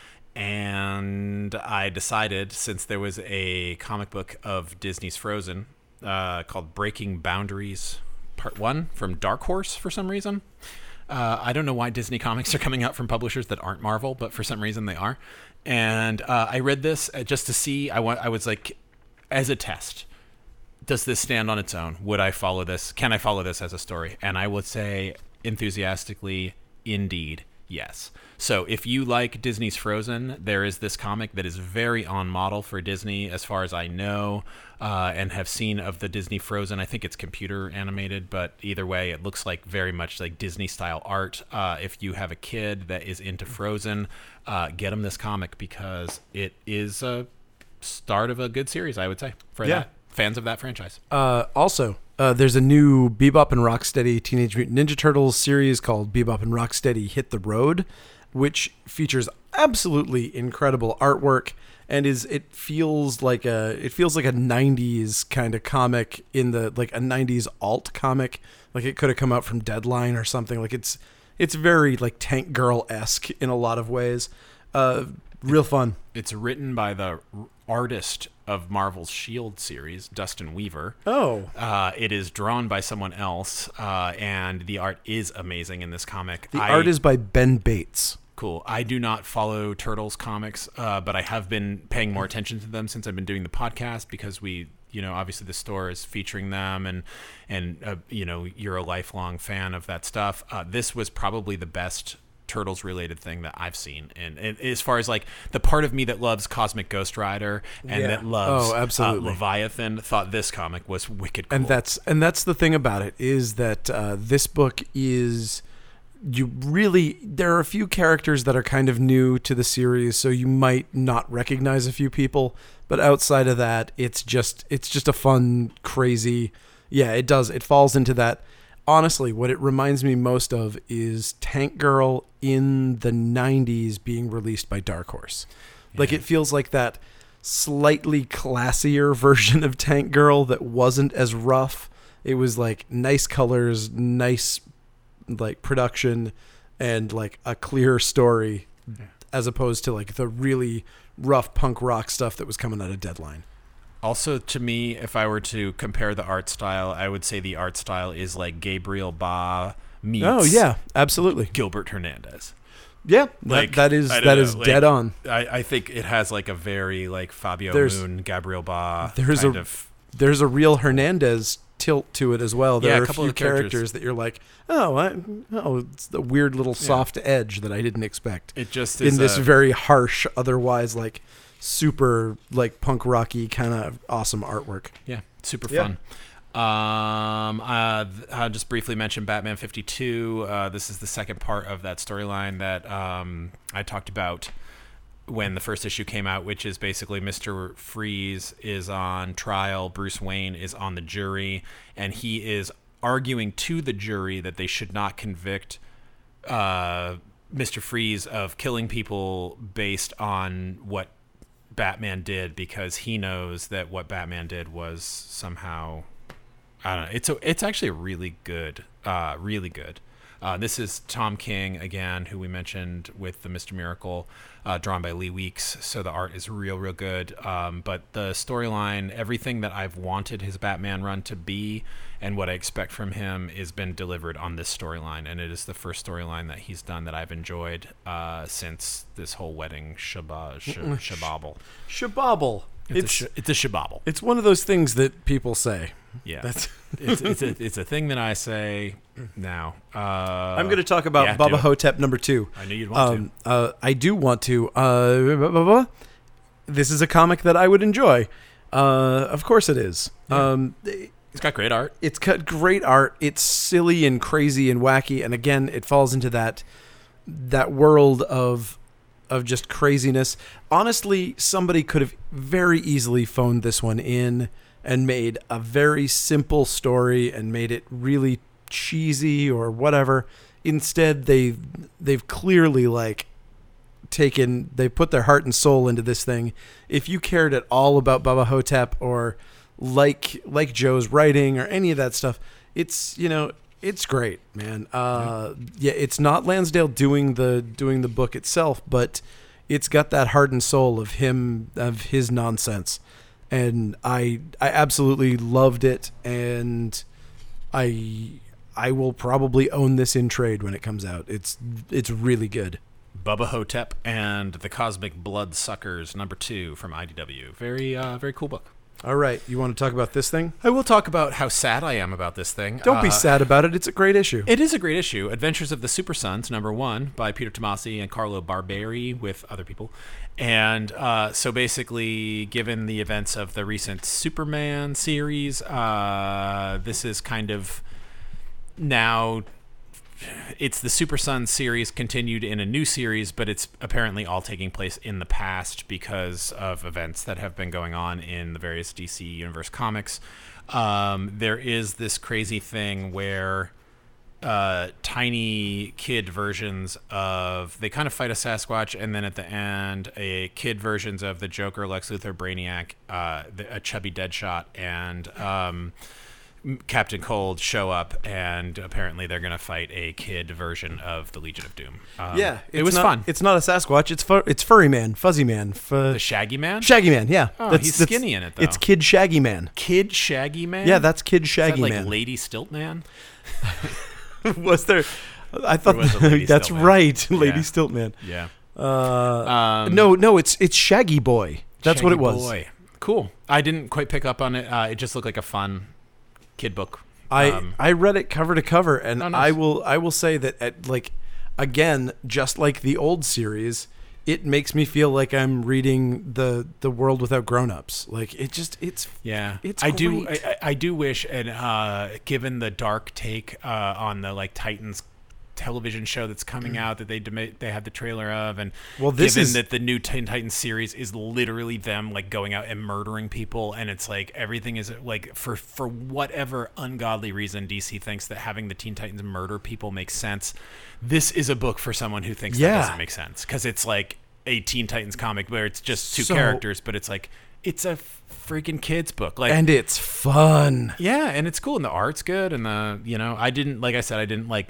and I decided, since there was a comic book of Disney's Frozen uh, called Breaking Boundaries Part one from Dark Horse for some reason. Uh, I don't know why Disney comics are coming out from publishers that aren't Marvel, but for some reason they are. And uh, I read this just to see. I, wa- I was like, as a test, does this stand on its own? Would I follow this? Can I follow this as a story? And I would say enthusiastically, indeed, yes. So if you like Disney's Frozen, there is this comic that is very on model for Disney, as far as I know, uh, and have seen of the Disney Frozen. I think it's computer animated, but either way, it looks like very much like Disney-style art. Uh, if you have a kid that is into Frozen, uh, get them this comic because it is a start of a good series, I would say, for yeah. that fans of that franchise. Uh, also, uh, there's a new Bebop and Rocksteady Teenage Mutant Ninja Turtles series called Bebop and Rocksteady Hit the Road, which features absolutely incredible artwork and is it feels like a it feels like a nineties kind of comic in the like a nineties alt comic, like it could have come out from Deadline or something. Like it's it's very like Tank Girl-esque in a lot of ways. Uh, real fun. It's written by the artist of Marvel's SHIELD series, Dustin Weaver. Oh. Uh, it is drawn by someone else, uh, and the art is amazing in this comic. The I, art is by Ben Bates. Cool. I do not follow Turtles comics, uh, but I have been paying more attention to them since I've been doing the podcast because we, you know, obviously the store is featuring them and, and uh, you know, you're a lifelong fan of that stuff. Uh, this was probably the best Turtles related thing that I've seen, and, and as far as like the part of me that loves Cosmic Ghost Rider and yeah. that loves oh, absolutely. Uh, Leviathan thought this comic was wicked cool. And that's and that's the thing about it is that uh, this book is you really there are a few characters that are kind of new to the series, so you might not recognize a few people, but outside of that, it's just it's just a fun, crazy. Yeah, it does. It falls into that. Honestly, what it reminds me most of is Tank Girl in the nineties being released by Dark Horse. Yeah. Like, it feels like that slightly classier version of Tank Girl that wasn't as rough. It was, like, nice colors, nice, like, production, and, like, a clear story yeah. as opposed to, like, the really rough punk rock stuff that was coming out of Deadline. Also, to me, if I were to compare the art style, I would say the art style is like Gabriel Ba meets oh yeah, absolutely Gilbert Hernandez. Yeah, like that, that is that know, is like, dead on. I, I think it has like a very like Fabio there's, Moon, Gabriel Ba there's kind a, of. There's a real Hernandez tilt to it as well. There yeah, are a couple few of characters. characters that you're like, oh, I, oh, it's the weird little soft yeah. edge that I didn't expect. It just is in this a, very harsh, otherwise like. Super like punk rocky kind of awesome artwork. Yeah, super yeah. fun. Um, uh, I'll just briefly mention Batman fifty-two. Uh, this is the second part of that storyline that um, I talked about when the first issue came out, which is basically Mister Freeze is on trial, Bruce Wayne is on the jury, and he is arguing to the jury that they should not convict uh, Mister Freeze of killing people based on what Batman did, because he knows that what Batman did was somehow, I don't know. It's a, it's actually a really good, uh, really good. Uh, this is Tom King again, who we mentioned with the Mister Miracle, uh, drawn by Lee Weeks. So the art is real, real good. Um, but the storyline, everything that I've wanted his Batman run to be, and what I expect from him, has been delivered on this storyline, and it is the first storyline that he's done that I've enjoyed uh, since this whole wedding shaba, sh- shabobble. Shabobble. It's, it's a sh- it's a shabobble. It's one of those things that people say. Yeah, that's it's it's a it's a thing that I say now. Uh, I'm going to talk about yeah, Bubba Hotep number two. I knew you'd want um, to. Uh, I do want to. Uh, blah, blah, blah. This is a comic that I would enjoy. Uh, of course it is. Yeah. Um, it's got great art. It's got great art. It's silly and crazy and wacky, and again, it falls into that that world of of just craziness. Honestly, somebody could have very easily phoned this one in and made a very simple story and made it really cheesy or whatever. Instead, they they've clearly like taken they put their heart and soul into this thing. If you cared at all about Bubba Hotep or like like Joe's writing or any of that stuff, it's you know it's great, man. Uh, yeah, it's not Lansdale doing the doing the book itself, but it's got that heart and soul of him of his nonsense, and I I absolutely loved it, and I I will probably own this in trade when it comes out. It's it's really good. Bubba Hotep and the Cosmic Bloodsuckers, number two from I D W. Very uh, very cool book. All right, you want to talk about this thing? I will talk about how sad I am about this thing. Don't be uh, sad about it. It's a great issue. It is a great issue. Adventures of the Super Sons, number one, by Peter Tomasi and Carlo Barberi with other people. And uh, so basically, given the events of the recent Superman series, uh, this is kind of now... It's the Super Sons series continued in a new series, but it's apparently all taking place in the past because of events that have been going on in the various D C Universe comics. Um, there is this crazy thing where uh, tiny kid versions of... They kind of fight a Sasquatch, and then at the end, a kid versions of the Joker, Lex Luthor, Brainiac, uh, the, a chubby Deadshot, and... Um, Captain Cold show up, and apparently they're going to fight a kid version of the Legion of Doom. Um, yeah, it was not, fun. It's not a Sasquatch. It's fu- it's Furry Man, Fuzzy Man, f- the Shaggy Man. Shaggy Man. Yeah, oh, that's, he's that's, skinny in it though. It's Kid Shaggy Man. Kid Shaggy Man. Yeah, that's Kid Shaggy Is that like Man. Lady Stilt Man. Was there? I thought was a Lady that's Stilt Man. right, Lady Yeah. Stilt Man. Yeah. Uh, Um, no, no, it's it's Shaggy Boy. That's what it Shaggy was. Boy. Cool. I didn't quite pick up on it. Uh, it just looked like a fun kid book. I Um, I read it cover to cover, and Oh, nice. I will I will say that at like again, just like the old series, it makes me feel like I'm reading the the World Without Grown-Ups. Like it just it's Yeah, It's I do. great. I, I do wish, and uh, given the dark take uh, on the like Titans television show that's coming out that they dem- they had the trailer of, and Well, this given is- that the new Teen Titans series is literally them like going out and murdering people, and it's like everything is like for for whatever ungodly reason D C thinks that having the Teen Titans murder people makes sense. This is a book for someone who thinks Yeah. that doesn't make sense, because it's like a Teen Titans comic where it's just two So- characters, but it's like it's a freaking kids book, like and it's fun. yeah, and it's cool, and the art's good, and the you know I didn't like I said I didn't like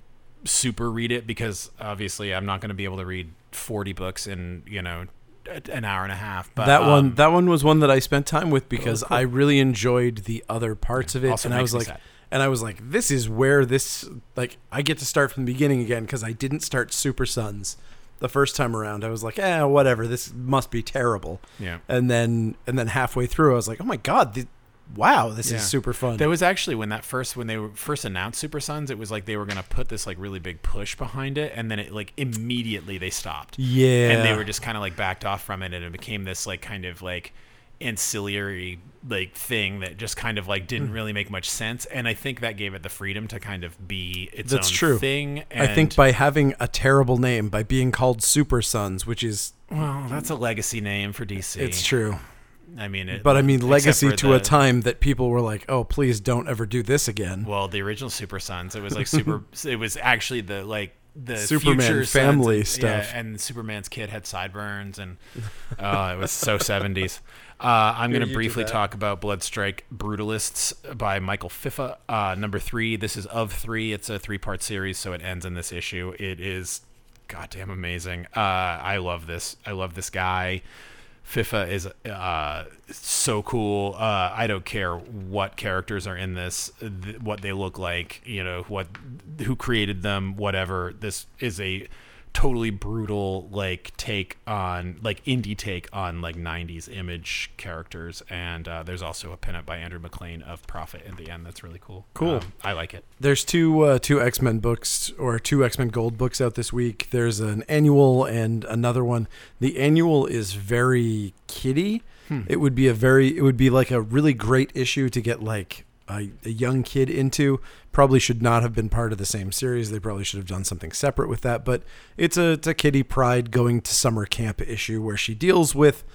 super read it because obviously I'm not going to be able to read forty books in you know a- an hour and a half. But that one um, that one was one that I spent time with because cool. I really enjoyed the other parts of it, Also and I makes was me like, sad. and I was like, this is where this like I get to start from the beginning again because I didn't start Super Sons the first time around. I was like, eh, whatever, this must be terrible. Yeah. And then and then halfway through, I was like, oh my god, th- wow, this Yeah. is super fun. There was actually when that first when they were first announced Super Sons, it was like they were going to put this like really big push behind it, and then it like immediately they stopped. yeah, And they were just kind of like backed off from it, and it became this like kind of like ancillary like thing that just kind of like didn't really make much sense. And I think that gave it the freedom to kind of be its That's own true. thing. I think And- by having a terrible name, by being called Super Sons, which is well, that's a legacy name for D C. it's true. I mean, it, But I mean, except legacy for to a the- time that people were like, "Oh, please don't ever do this again." Well, the original Super Sons, it was like super. It was actually the like the Superman future sons family and, stuff. Yeah, and Superman's kid had sideburns, and uh, it was so seventies. Uh, I'm going Here, to you do briefly that. talk about Bloodstrike Brutalists by Michael Fiffa, uh, number three. This is of three. It's a three-part series, so it ends in this issue. It is goddamn amazing. Uh, I love this. I love this guy. Fiffa is uh, so cool. Uh, I don't care what characters are in this, th- what they look like, you know, what, who created them, whatever. This is a totally brutal like take on like indie take on like nineties image characters, and uh, there's also a pinup by Andrew McLean of Prophet in the end. That's really cool. Cool. Um, I like it. There's two uh, two X-Men books or two X-Men Gold books out this week. There's an annual and another one. The annual is very kiddie. Hmm. It would be a very it would be like a really great issue to get like a, a young kid into. Probably should not have been part of the same series. They probably should have done something separate with that. But it's a it's a Kitty Pryde going to summer camp issue where she deals with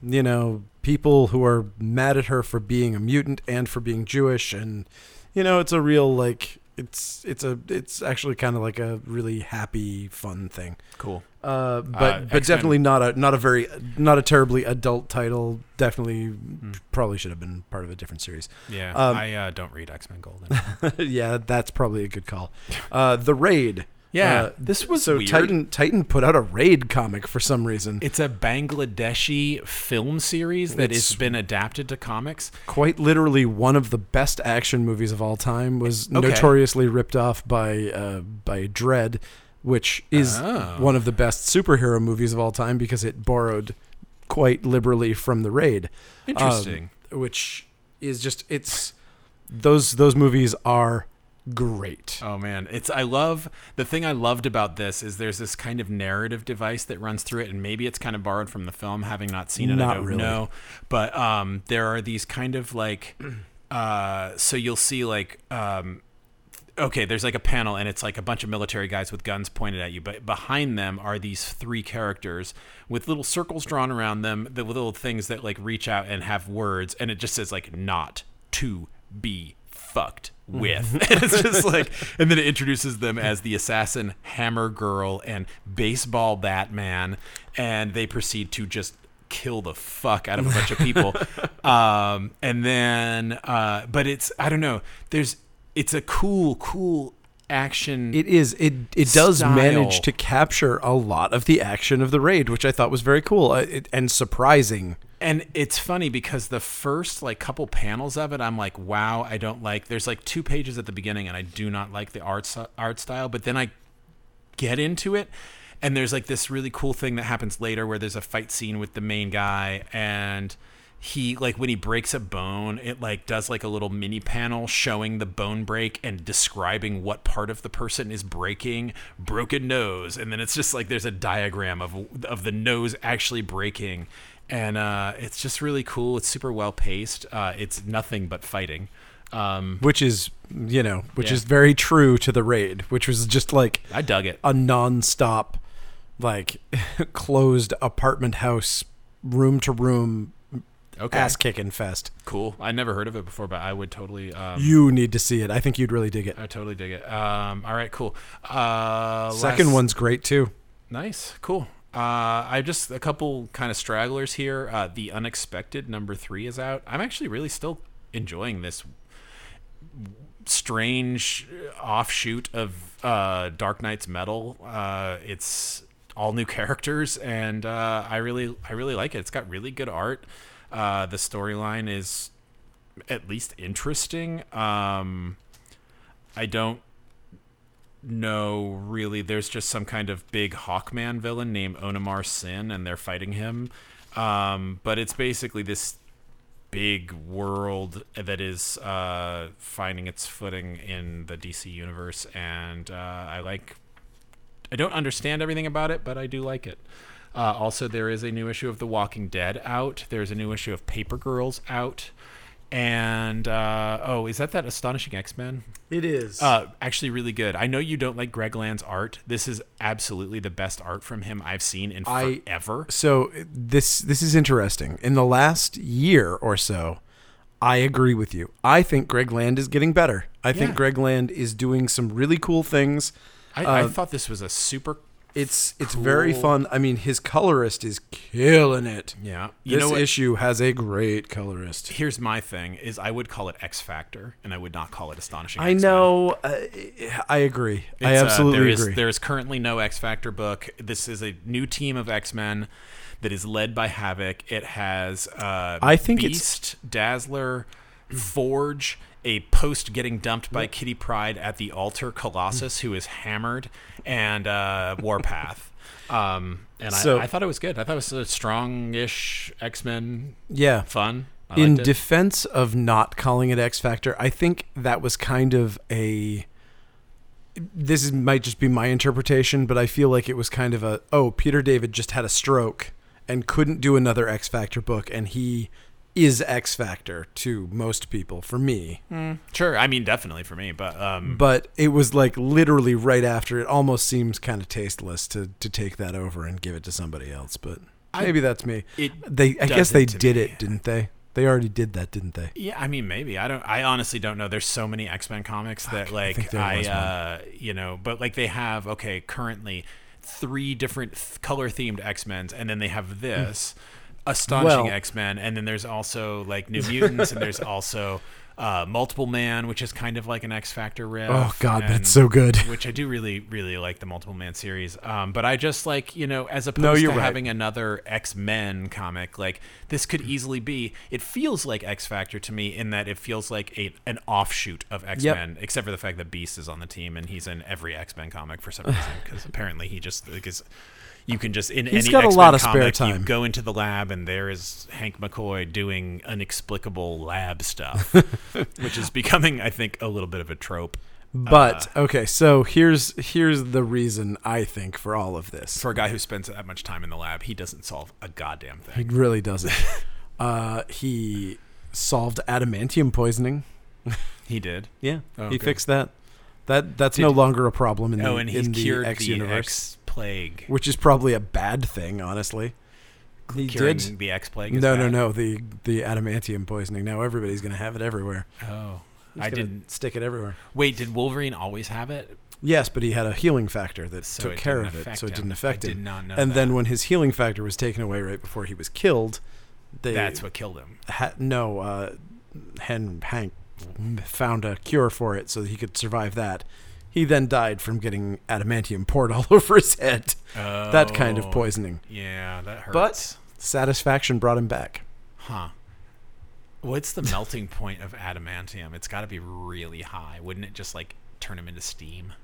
you know, people who are mad at her for being a mutant and for being Jewish, and you know, it's a real like it's it's a it's actually kind of like a really happy, fun thing. Cool. Uh, but Uh, but X-Men. definitely not a not a very not a terribly adult title. Definitely Mm. probably should have been part of a different series. Yeah, Um, I uh, don't read X-Men Gold. Yeah, that's probably a good call. Uh, the Raid. Yeah, Uh, this was so weird. Titan Titan put out a Raid comic for some reason. It's a Bangladeshi film series that It's- has been adapted to comics. Quite literally one of the best action movies of all time. Was Okay. notoriously ripped off by uh, by Dredd, which is Oh. one of the best superhero movies of all time because it borrowed quite liberally from the Raid. Interesting. Um, which is just it's those those movies are great. Oh man, it's I love the thing I loved about this is there's this kind of narrative device that runs through it, and maybe it's kind of borrowed from the film, having not seen it. I Not don't really. know, but um, there are these kind of like, uh, so you'll see like, um, okay, there's like a panel, and it's like a bunch of military guys with guns pointed at you, but behind them are these three characters with little circles drawn around them, the little things that like reach out and have words, and it just says like not to be fucked with. And it's just like, and then it introduces them as the assassin, Hammer Girl, and Baseball Batman, and they proceed to just kill the fuck out of a bunch of people. Um, and then, uh, but it's I don't know. There's it's a cool, cool action. It is. It it does Style. manage to capture a lot of the action of the Raid, which I thought was very cool uh, it, and surprising. And it's funny because the first like couple panels of it, I'm like, wow, I don't like. There's like two pages at the beginning, and I do not like the art s- art style. But then I get into it, and there's like this really cool thing that happens later where there's a fight scene with the main guy, and he like when he breaks a bone, it like does like a little mini panel showing the bone break and describing what part of the person is breaking. Broken nose, and then it's just like there's a diagram of of the nose actually breaking. And uh, it's just really cool. It's super well paced. Uh, it's nothing but fighting. Um, Which is, you know, which Yeah. is very true to the Raid, which was just like I dug it. a non-stop, like closed apartment house, room to room, Okay, ass kicking fest. cool. I never heard of it before, but I would totally. Um, You need to see it. I think you'd really dig it. I totally dig it. Um, all right, cool. Uh, Second last- one's great too. nice, cool. Uh, I just a couple kind of stragglers here. Uh, The Unexpected number three is out. I'm actually really still enjoying this strange offshoot of uh, Dark Knight's Metal. Uh, it's all new characters, and uh, I really, I really like it. It's got really good art. Uh, the storyline is at least interesting. Um, I don't know really. There's just some kind of big Hawkman villain named Onimar Sin, and they're fighting him. Um, but it's basically this big world that is uh, finding its footing in the D C universe, and uh, I like. I don't understand everything about it, but I do like it. Uh, also, there is a new issue of The Walking Dead out. There's a new issue of Paper Girls out. And, uh, oh, is that that Astonishing X-Men? It is. Uh, actually really good. I know you don't like Greg Land's art. This is absolutely the best art from him I've seen in I- forever. So this this is interesting. In the last year or so, I agree with you. I think Greg Land is getting better. I think Yeah. Greg Land is doing some really cool things. I, I Uh, thought this was a super... It's it's very Cool. fun. I mean, his colorist is killing it. Yeah. You This know what? issue has a great colorist. Here's my thing, is I would call it X Factor, and I would not call it Astonishing I X-Men. know. Uh, I agree. I It's, uh, absolutely there is- agree. there is currently no X Factor book. This is a new team of X-Men that is led by Havoc. It has uh, I think it's- Beast, Dazzler, Forge, a post getting dumped by Kitty Pryde at the altar, Colossus, who is hammered, and uh, Warpath. Um, and So- I, I thought it was good. I thought it was a strong-ish X-Men yeah. fun. I In liked it. defense of not calling it X Factor, I think that was kind of a. This is, might just be my interpretation, but I feel like it was kind of a, oh, Peter David just had a stroke and couldn't do another X Factor book, and he is X Factor to most people, for me. Mm, sure. I mean, definitely for me, but um, But it was like literally right after. It almost seems kind of tasteless to, to take that over and give it to somebody else. But Maybe that's me. It They, I does guess it they to did me. it, didn't they? They already did that, didn't they? Yeah, I mean, maybe. I don't. I honestly don't know. There's so many X-Men comics that, I like, think there I, was one. uh, you know, but like they have okay, currently three different th- color-themed X-Men's, and then they have this astonishing Well- X-Men, and then there's also like New Mutants, and there's also uh, Multiple Man, which is kind of like an X-Factor riff. Oh God, and- that's so good. Which I do really, really like the Multiple Man series. Um, but I just like, you know, as opposed No, you're to right. having another X-Men comic, like this could easily be, it feels like X-Factor to me in that it feels like a an offshoot of X-Men, except for the fact that Beast is on the team and he's in every X-Men comic for some reason, because apparently he just, because you can just, in He's any got a X-Men lot of spare comic, you time. go into the lab and there is Hank McCoy doing inexplicable lab stuff, which is becoming, I think, a little bit of a trope. But Uh, okay, so here's here's the reason I think for all of this. For a guy who spends that much time in the lab, he doesn't solve a goddamn He thing. really doesn't. uh, he solved adamantium poisoning. He did. Yeah, Oh, he good. fixed that. That that's Did- no longer a problem in the Oh, and he's in the cured X the universe, X plague. which is probably a bad thing, honestly. He Curing did. the X plague. is No, no, bad? no. The the adamantium poisoning. Now everybody's gonna have it everywhere. Oh, He's I gonna didn't. stick it everywhere. Wait, did Wolverine always have it? Yes, but he had a healing factor that So took it care didn't of it, affect so it him. didn't affect I him. did not know and that. then when his healing factor was taken away right before he was killed, they That's what killed him. ha- no uh, Hen Hank found a cure for it so that he could survive that. He then died from getting adamantium poured all over his head. That kind of Oh, poisoning. Yeah, that hurts. But satisfaction brought him back. huh? What's the melting point of adamantium? It's got to be really high, wouldn't it? Just like turn him into steam.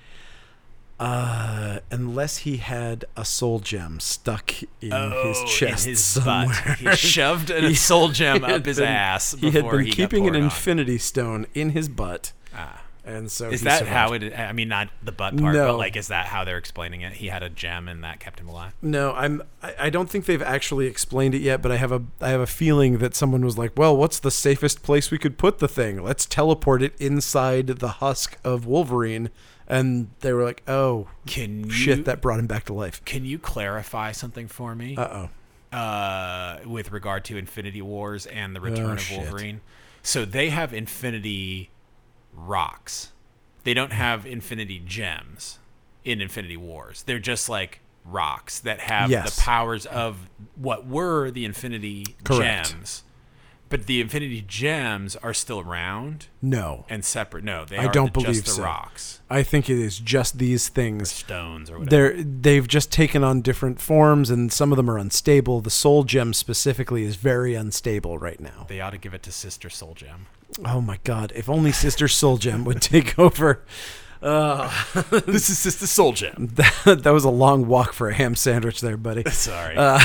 Uh, unless he had a soul gem stuck in his chest Oh, in his somewhere. butt. He shoved a He- soul gem he had up his been- ass. He had before been he got keeping an poured on. infinity stone in his butt, Ah. and so Is he that survived. how it? I mean, not the butt part, No. but like, is that how they're explaining it? He had a gem, and that kept him alive. No, I'm. I, I don't think they've actually explained it yet, but I have a. I have a feeling that someone was like, "Well, what's the safest place we could put the thing? Let's teleport it inside the husk of Wolverine." And they were like, "Oh, Can you, shit, that brought him back to life." Can you clarify something for me? Uh oh. uh, with regard to Infinity Wars and the Return Oh, of shit. Wolverine. So they have Infinity rocks. They don't have Infinity gems in Infinity Wars. They're just like rocks that have Yes. the powers of what were the Infinity Correct. gems. But the Infinity gems are still around No, and separate. No, they I are don't the, believe just the so. rocks, I think it is just these things. stones, or whatever. They're they've just taken on different forms, and some of them are unstable. The Soul Gem specifically is very unstable right now. They ought to give it to Sister Soul Gem. Oh my God! If only Sister Soul Gem would take over. Uh, This is Sister Soul Gem. that, that was a long walk for a ham sandwich there, buddy. Sorry. Uh,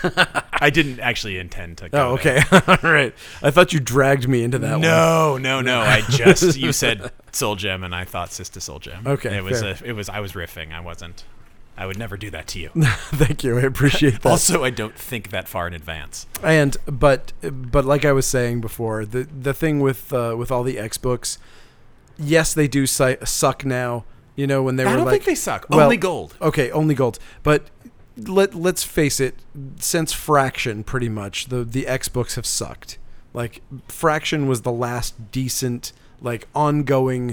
I didn't actually intend to go oh, there. okay. All right. I thought you dragged me into that one. No, no, no. I just you said Soul Gem, and I thought Sister Soul Gem. Okay, it was fair. a, it was I was riffing. I wasn't. I would never do that to you. Thank you. I appreciate that. Also, I don't think that far in advance. And but but like I was saying before, the the thing with uh, with all the X books, yes, they do si- suck now. You know, when they I were don't like, think they suck. well, Only gold. Okay, only gold. But let let's face it, since Fraction, pretty much the the X books have sucked. Like Fraction was the last decent, like ongoing,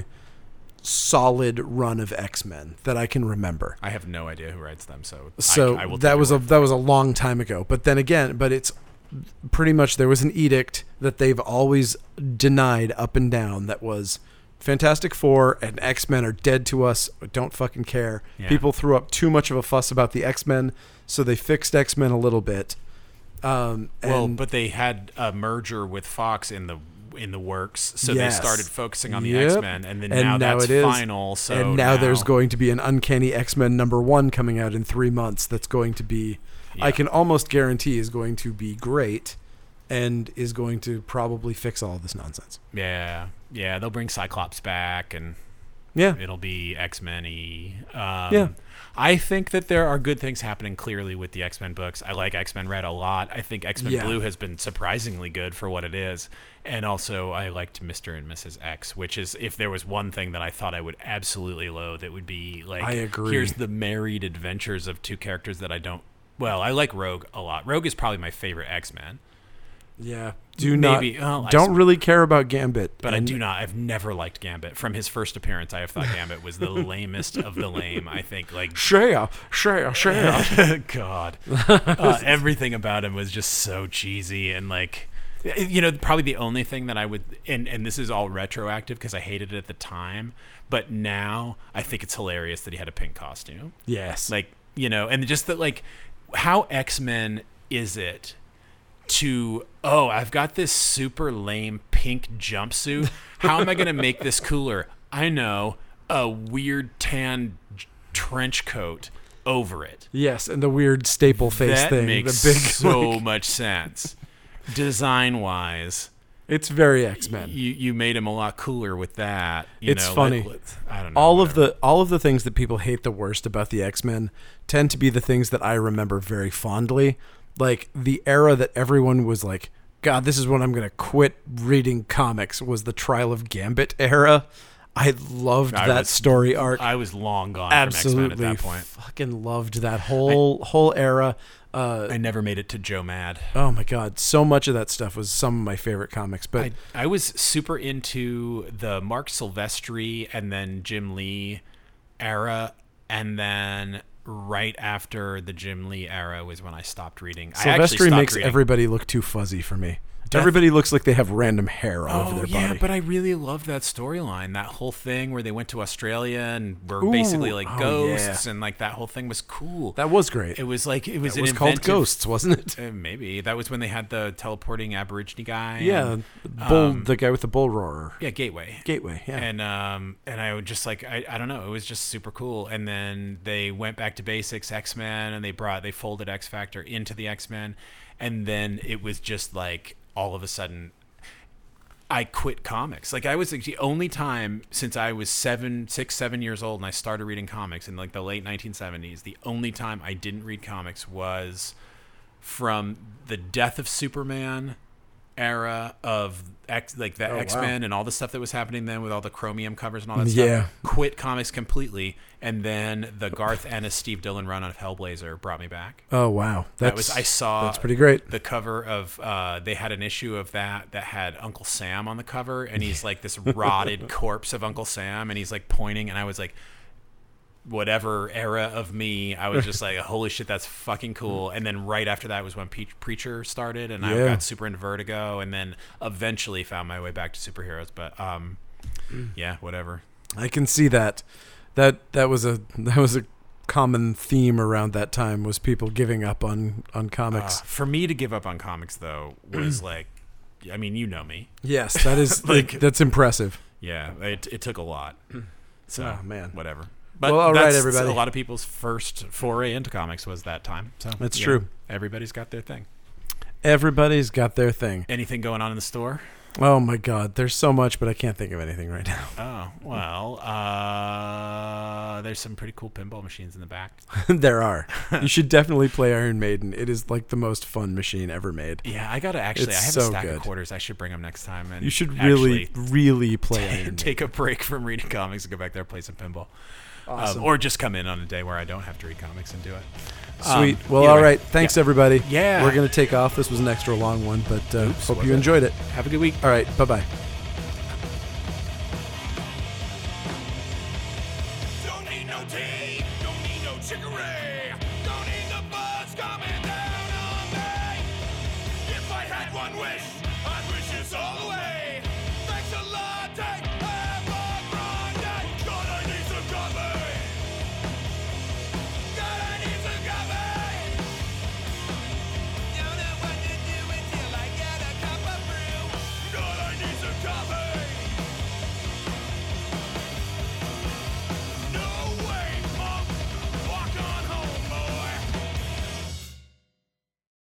solid run of X-Men that I can remember. I have no idea who writes them, so So I, I will that take was your a word that was a long time ago. But then again, but it's pretty much there was an edict that they've always denied up and down that was Fantastic Four and X-Men are dead to us. Don't fucking care. Yeah. People threw up too much of a fuss about the X-Men, so they fixed X-Men a little bit. Um, and well, but they had a merger with Fox in the in the works, so Yes. they started focusing on the Yep. X-Men, and then And now, now that's it is. final. So and now, there's going to be an Uncanny X-Men number one coming out in three months. That's going to be, I Yeah. can almost guarantee, is going to be great, and is going to probably fix all this nonsense. Yeah, yeah, they'll bring Cyclops back, and Yeah, it'll be X-Men-y. Um, Yeah. I think that there are good things happening clearly with the X-Men books. I like X-Men Red a lot. I think X-Men Yeah. Blue has been surprisingly good for what it is. And also, I liked Mister and Missus X, which is, if there was one thing that I thought I would absolutely loathe, it would be like, I agree. here's the married adventures of two characters that I don't well, I like Rogue a lot. Rogue is probably my favorite X-Men. Yeah. Do Maybe, not well, I don't suppose- really care about Gambit. But I and- do not. I've never liked Gambit. From his first appearance, I have thought Gambit was the lamest of the lame. I think, like, Shaya, Shaya, Shaya. God, uh, everything about him was just so cheesy and like, you know, probably the only thing that I would, and and this is all retroactive because I hated it at the time, but now I think it's hilarious that he had a pink costume. Yes. Like, you know, and just that, like, how X-Men is it? To oh, I've got this super lame pink jumpsuit. How am I going to make this cooler? I know, a weird tan j- trench coat over it. Yes, and the weird staple face That thing. makes the big, so like- much sense. Design wise, It's very X-Men. you you made him a lot cooler with that. You It's know, funny. like, with- I don't know. all of whatever. the all of the things that people hate the worst about the X-Men tend to be the things that I remember very fondly. Like the era that everyone was like, God, this is when I'm going to quit reading comics, was the Trial of Gambit era. I loved I that was- story arc. I was long gone Absolutely from X-Men at that point. fucking loved that whole whole era. Uh, I never made it to Joe Mad. oh my God, so much of that stuff was some of my favorite comics. But I, I was super into the Mark Silvestri and then Jim Lee era, and then right after the Jim Lee era was when I stopped reading. I actually Silvestri stopped makes reading. everybody look too fuzzy for me. Death- Everybody looks like they have random hair all Oh over their yeah, body. but I really loved that storyline. That whole thing where they went to Australia and were Ooh, basically like oh, ghosts, yeah. and like that whole thing was cool. That was great. It was like it was It an was called inventive- Ghosts, wasn't it? Uh, maybe that was when they had the teleporting Aborigine guy. Yeah, and, the bull, um, the guy with the bull roarer. yeah, Gateway. Gateway, yeah. And um and I would just like I, I don't know, it was just super cool. And then they went back to basics, X-Men, and they brought they folded X Factor into the X-Men, and then it was just like all of a sudden I quit comics. Like I was like, the only time since I was seven, six, seven years old and I started reading comics in like the late nineteen seventies, the only time I didn't read comics was from the death of Superman era of X, like the Oh, wow. X-Men and all the stuff that was happening then with all the chromium covers and all that Yeah. stuff. Quit comics completely, and then the Garth Ennis, Steve Dillon run of Hellblazer brought me back. Oh wow, that's That was I saw. that's pretty great. The cover of uh, they had an issue of that that had Uncle Sam on the cover, and he's like this rotted corpse of Uncle Sam, and he's like pointing, and I was like, whatever era of me, I was just like, holy shit, that's fucking cool. And then right after that was when Pe- Preacher started, and I Yeah. got super into Vertigo, and then eventually found my way back to superheroes. But um, yeah, whatever. I can see that. That that was a that was a common theme around that time, was people giving up on on Uh, comics. for me to give up on comics though was like, I mean, you know me. Yes, that is like- like that's impressive. Yeah, it it took a lot. So Oh, man. whatever. But Well, all right, that's everybody. a lot of people's first foray into comics was that time. So That's yeah, true. Everybody's got their thing. Everybody's got their thing. Anything going on in the store? Oh my God, there's so much, but I can't think of anything right now. Oh well, uh, there's some pretty cool pinball machines in the back. There are. You should definitely play Iron Maiden. It is like the most fun machine ever made. Yeah, I gotta actually. It's I have so a stack good. of quarters. I should bring them next time. And You should really, actually really play Iron Maiden. take a break from reading comics and go back there and play some pinball. Awesome. Um, or just come in on a day where I don't have to read comics and do it. Sweet. Um, Well, either all way, right. Thanks, yeah. everybody. Yeah. We're going to take off. This was an extra long one, but uh, Oops, hope was you it? enjoyed it. Have a good week. All right. Bye-bye. Don't need no tea, don't need no chicory, don't need the buzz coming down on me. If I had one wish,